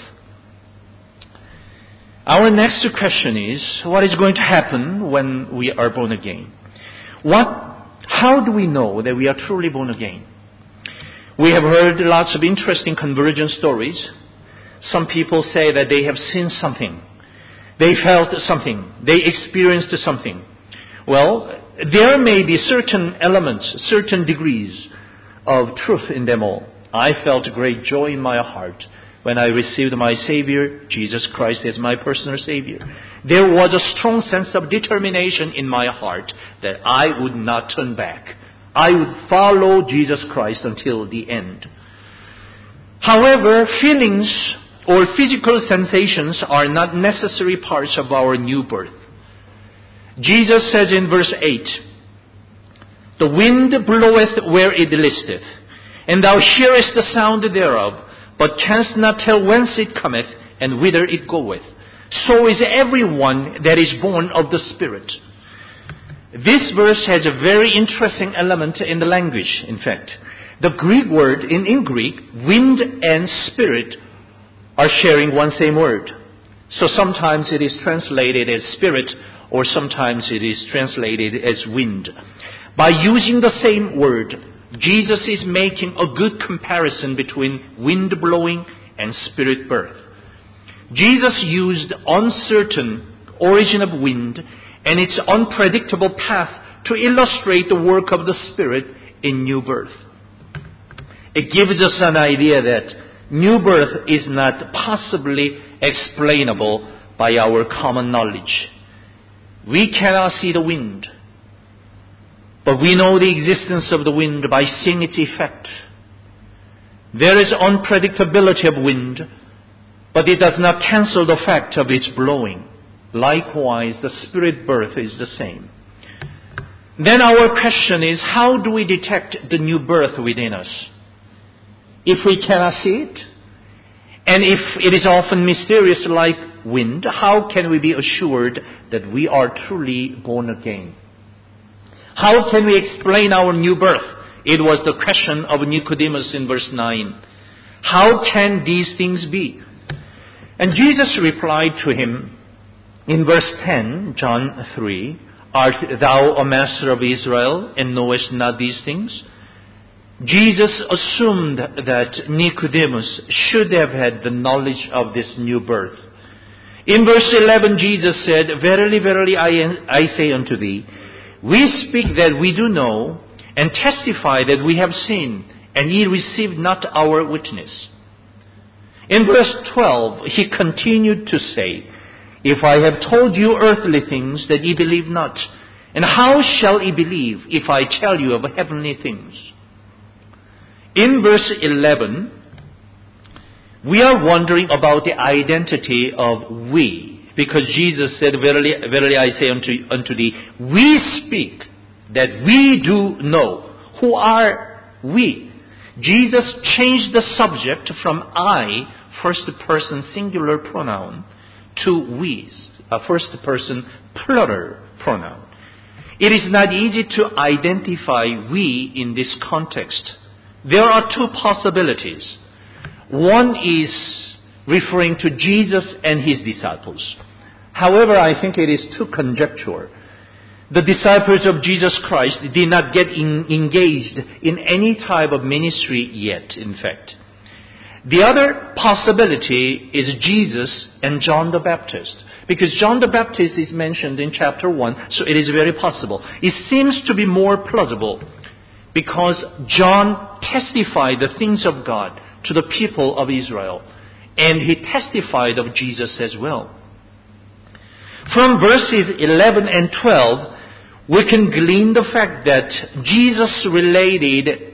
Our next question is, what is going to happen when we are born again? What, how do we know that we are truly born again? We have heard lots of interesting conversion stories. Some people say that they have seen something. They felt something. They experienced something. Well, there may be certain elements, certain degrees of truth in them all. I felt great joy in my heart when I received my Savior, Jesus Christ, as my personal Savior. There was a strong sense of determination in my heart that I would not turn back. I would follow Jesus Christ until the end. However, feelings or physical sensations are not necessary parts of our new birth. Jesus says in verse eight, "The wind bloweth where it listeth, and thou hearest the sound thereof, but canst not tell whence it cometh, and whither it goeth. So is everyone that is born of the Spirit." This verse has a very interesting element in the language, in fact. The Greek word, in, in Greek, wind and spirit are sharing one same word. So sometimes it is translated as spirit, or sometimes it is translated as wind. By using the same word, Jesus is making a good comparison between wind blowing and spirit birth. Jesus used uncertain origin of wind and its unpredictable path to illustrate the work of the Spirit in new birth. It gives us an idea that new birth is not possibly explainable by our common knowledge. We cannot see the wind, but we know the existence of the wind by seeing its effect. There is unpredictability of wind, but it does not cancel the fact of its blowing. Likewise, the spirit birth is the same. Then our question is, how do we detect the new birth within us? If we cannot see it, and if it is often mysterious like wind, how can we be assured that we are truly born again? How can we explain our new birth? It was the question of Nicodemus in verse nine. How can these things be? And Jesus replied to him in verse ten, John three, Art thou a master of Israel, and knowest not these things? Jesus assumed that Nicodemus should have had the knowledge of this new birth. In verse eleven, Jesus said, Verily, verily, I, I say unto thee, we speak that we do know, and testify that we have seen, and ye receive not our witness. In verse twelve, he continued to say, If I have told you earthly things that ye believe not, and how shall ye believe if I tell you of heavenly things? In verse eleven, we are wondering about the identity of we, because Jesus said, Verily, verily I say unto, unto thee, we speak that we do know. Who are we? Jesus changed the subject from I, first person singular pronoun, to we, a first person plural pronoun. It is not easy to identify we in this context. There are two possibilities. One is referring to Jesus and his disciples. However, I think it is too conjectural. The disciples of Jesus Christ did not get in, engaged in any type of ministry yet, in fact. The other possibility is Jesus and John the Baptist. Because John the Baptist is mentioned in chapter one, so it is very possible. It seems to be more plausible because John testified the things of God to the people of Israel. And he testified of Jesus as well. From verses eleven and twelve, we can glean the fact that Jesus related,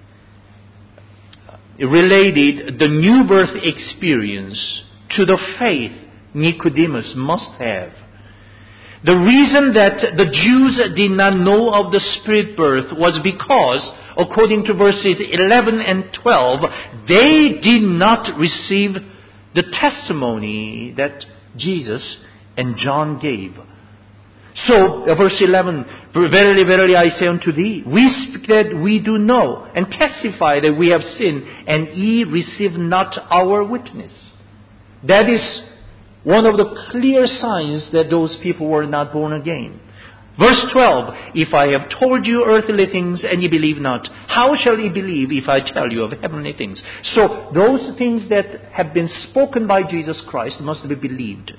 related the new birth experience to the faith Nicodemus must have. The reason that the Jews did not know of the spirit birth was because, according to verses eleven and twelve, they did not receive the testimony that Jesus and John gave. So, verse eleven, Verily, verily, I say unto thee, we speak that we do know, and testify that we have seen, and ye receive not our witness. That is one of the clear signs that those people were not born again. Verse twelve, If I have told you earthly things, and ye believe not, how shall ye believe if I tell you of heavenly things? So, those things that have been spoken by Jesus Christ must be believed.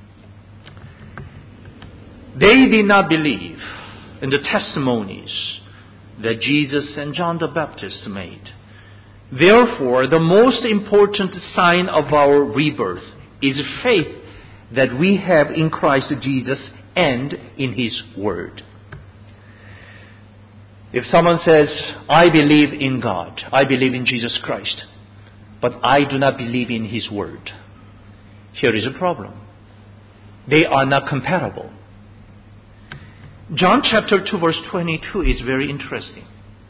They did not believe in the testimonies that Jesus and John the Baptist made. Therefore, the most important sign of our rebirth is faith that we have in Christ Jesus and in His Word. If someone says, I believe in God, I believe in Jesus Christ, but I do not believe in His Word, here is a problem. They are not compatible. John chapter two verse twenty-two is very interesting.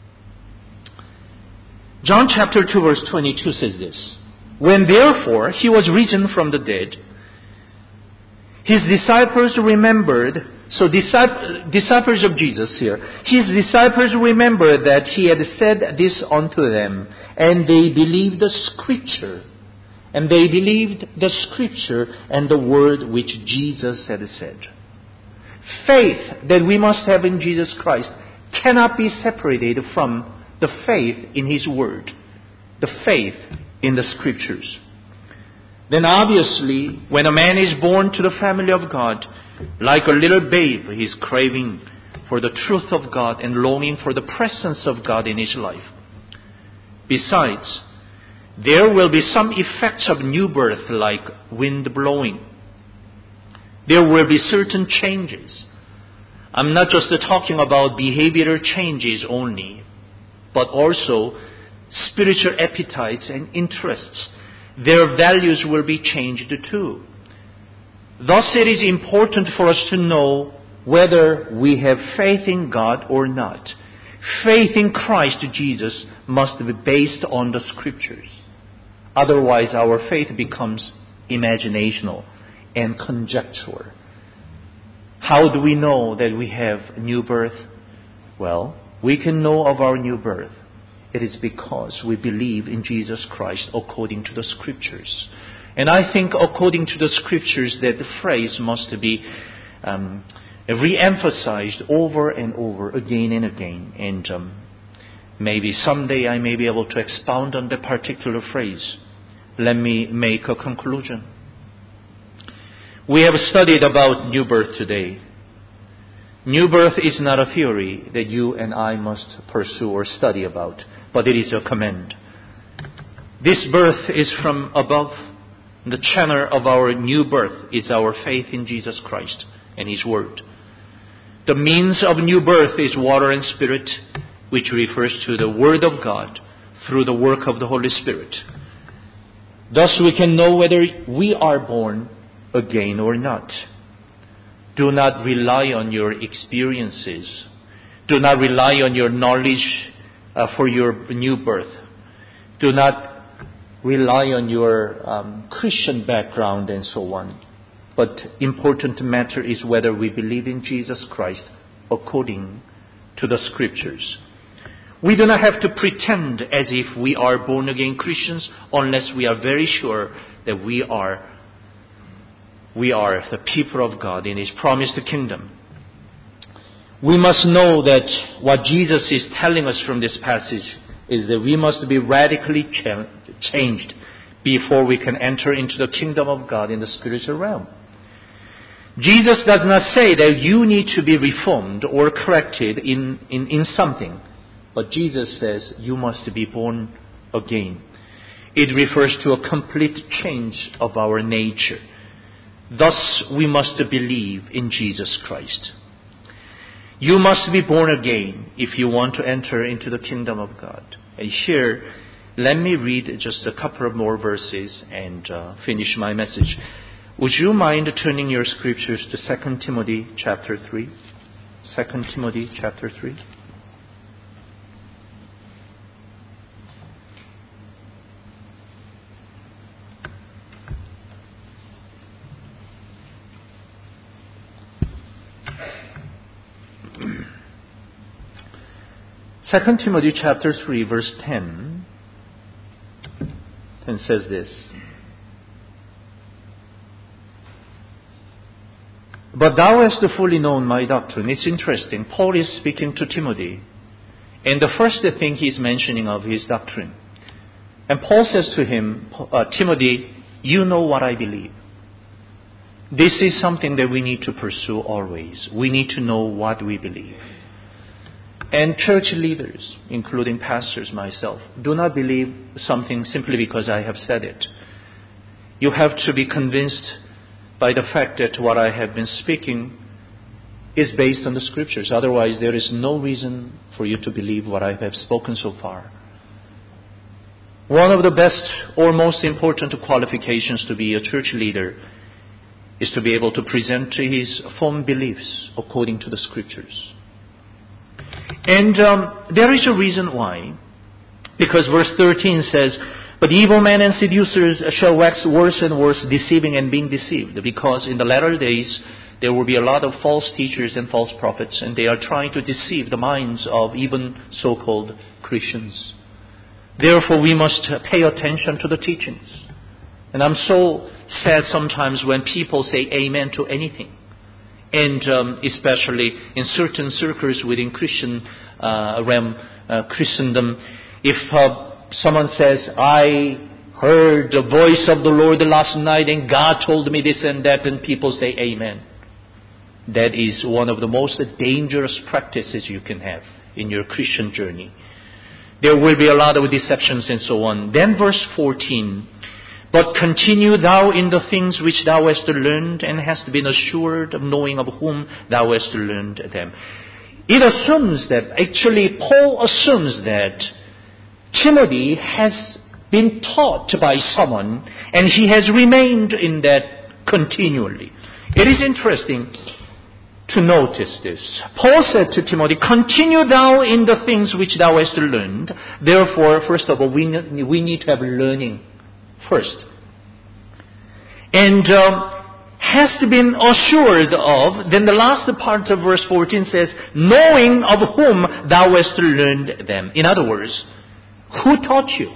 John chapter two verse twenty-two says this, When therefore He was risen from the dead, His disciples remembered, so disciples of Jesus here, His disciples remembered that He had said this unto them, and they believed the Scripture. And they believed the Scripture and the word which Jesus had said. Faith that we must have in Jesus Christ cannot be separated from the faith in His Word, the faith in the Scriptures. Then obviously, when a man is born to the family of God, like a little babe, he is craving for the truth of God and longing for the presence of God in his life. Besides, There will be some effects of new birth like wind blowing. There will be certain changes. I'm not just talking about behavioral changes only, but also spiritual appetites and interests. Their values will be changed too. Thus, it is important for us to know whether we have faith in God or not. Faith in Christ Jesus must be based on the Scriptures. Otherwise, our faith becomes imaginational and conjectural. How do we know that we have new birth? Well, we can know of our new birth. It is because we believe in Jesus Christ according to the Scriptures. And I think according to the Scriptures that the phrase must be um, re-emphasized over and over again and again. And um, maybe someday I may be able to expound on that particular phrase. Let me make a conclusion. We have studied about new birth today. New birth is not a theory that you and I must pursue or study about, but it is a command. This birth is from above. The channel of our new birth is our faith in Jesus Christ and His Word. The means of new birth is water and Spirit, which refers to the Word of God through the work of the Holy Spirit. Thus we can know whether we are born again or not. Do not rely on your experiences. Do not rely on your knowledge uh, for your new birth. Do not rely on your um, Christian background and so on. But important matter is whether we believe in Jesus Christ according to the Scriptures. We do not have to pretend as if we are born again Christians unless we are very sure that we are We are the people of God in His promised kingdom. We must know that what Jesus is telling us from this passage is that we must be radically cha- changed before we can enter into the kingdom of God in the spiritual realm. Jesus does not say that you need to be reformed or corrected in, in, in something, but Jesus says you must be born again. It refers to a complete change of our nature. Thus, we must believe in Jesus Christ. You must be born again if you want to enter into the kingdom of God. And here, let me read just a couple of more verses and uh, finish my message. Would you mind turning your scriptures to Second Timothy chapter three? Second Timothy chapter three. Second Timothy chapter three, verse ten, and says this. But thou hast fully known my doctrine. It's interesting. Paul is speaking to Timothy. And the first thing he's mentioning of his doctrine. And Paul says to him, uh, Timothy, you know what I believe. This is something that we need to pursue always. We need to know what we believe. And church leaders, including pastors, myself, do not believe something simply because I have said it. You have to be convinced by the fact that what I have been speaking is based on the Scriptures. Otherwise, there is no reason for you to believe what I have spoken so far. One of the best or most important qualifications to be a church leader is to be able to present his firm beliefs according to the Scriptures. And um, there is a reason why. Because verse thirteen says, but evil men and seducers shall wax worse and worse, deceiving and being deceived. Because in the latter days, there will be a lot of false teachers and false prophets, and they are trying to deceive the minds of even so-called Christians. Therefore, we must pay attention to the teachings. And I'm so sad sometimes when people say amen to anything. And um, especially in certain circles within Christian uh, realm, uh, Christendom, if uh, someone says, I heard the voice of the Lord last night and God told me this and that, and people say amen. That is one of the most dangerous practices you can have in your Christian journey. there will be a lot of deceptions and so on. Then verse fourteen, but continue thou in the things which thou hast learned and hast been assured of knowing of whom thou hast learned them. It assumes that, actually Paul assumes that Timothy has been taught by someone and he has remained in that continually. It is interesting to notice this. Paul said to Timothy, continue thou in the things which thou hast learned. Therefore, first of all, we need, we need to have learning first. And um, has been assured of, then the last part of verse fourteen says, knowing of whom thou hast learned them. In other words, who taught you?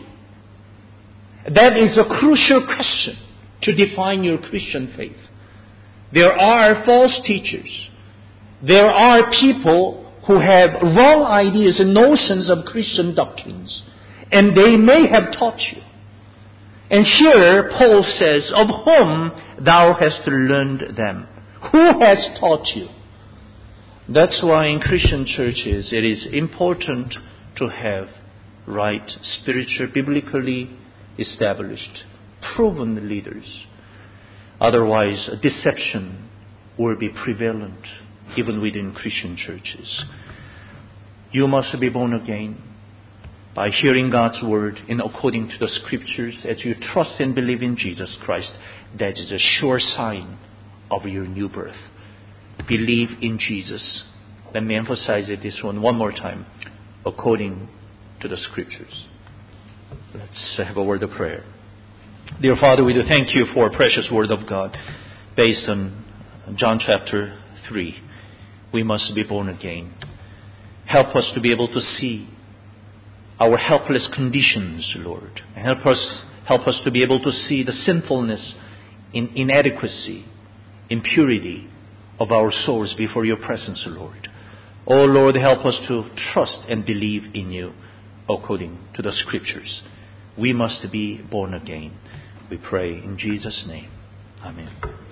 That is a crucial question to define your Christian faith. There are false teachers. There are people who have wrong ideas and notions of Christian doctrines. And they may have taught you. And here Paul says, of whom thou hast learned them. Who has taught you? That's why in Christian churches it is important to have right, spiritual, biblically established, proven leaders. Otherwise, deception will be prevalent even within Christian churches. You must be born again by hearing God's word and according to the scriptures as you trust and believe in Jesus Christ. That is a sure sign of your new birth. Believe in Jesus. Let me emphasize it this one one more time. According to the scriptures. Let's have a word of prayer. Dear Father, we do thank you for a precious word of God based on John chapter three. We must be born again. Help us to be able to see our helpless conditions, Lord. And help us, help us to be able to see the sinfulness, in inadequacy, impurity of our souls before your presence, Lord. Oh Lord, help us to trust and believe in you according to the scriptures. We must be born again. We pray in Jesus' name. Amen.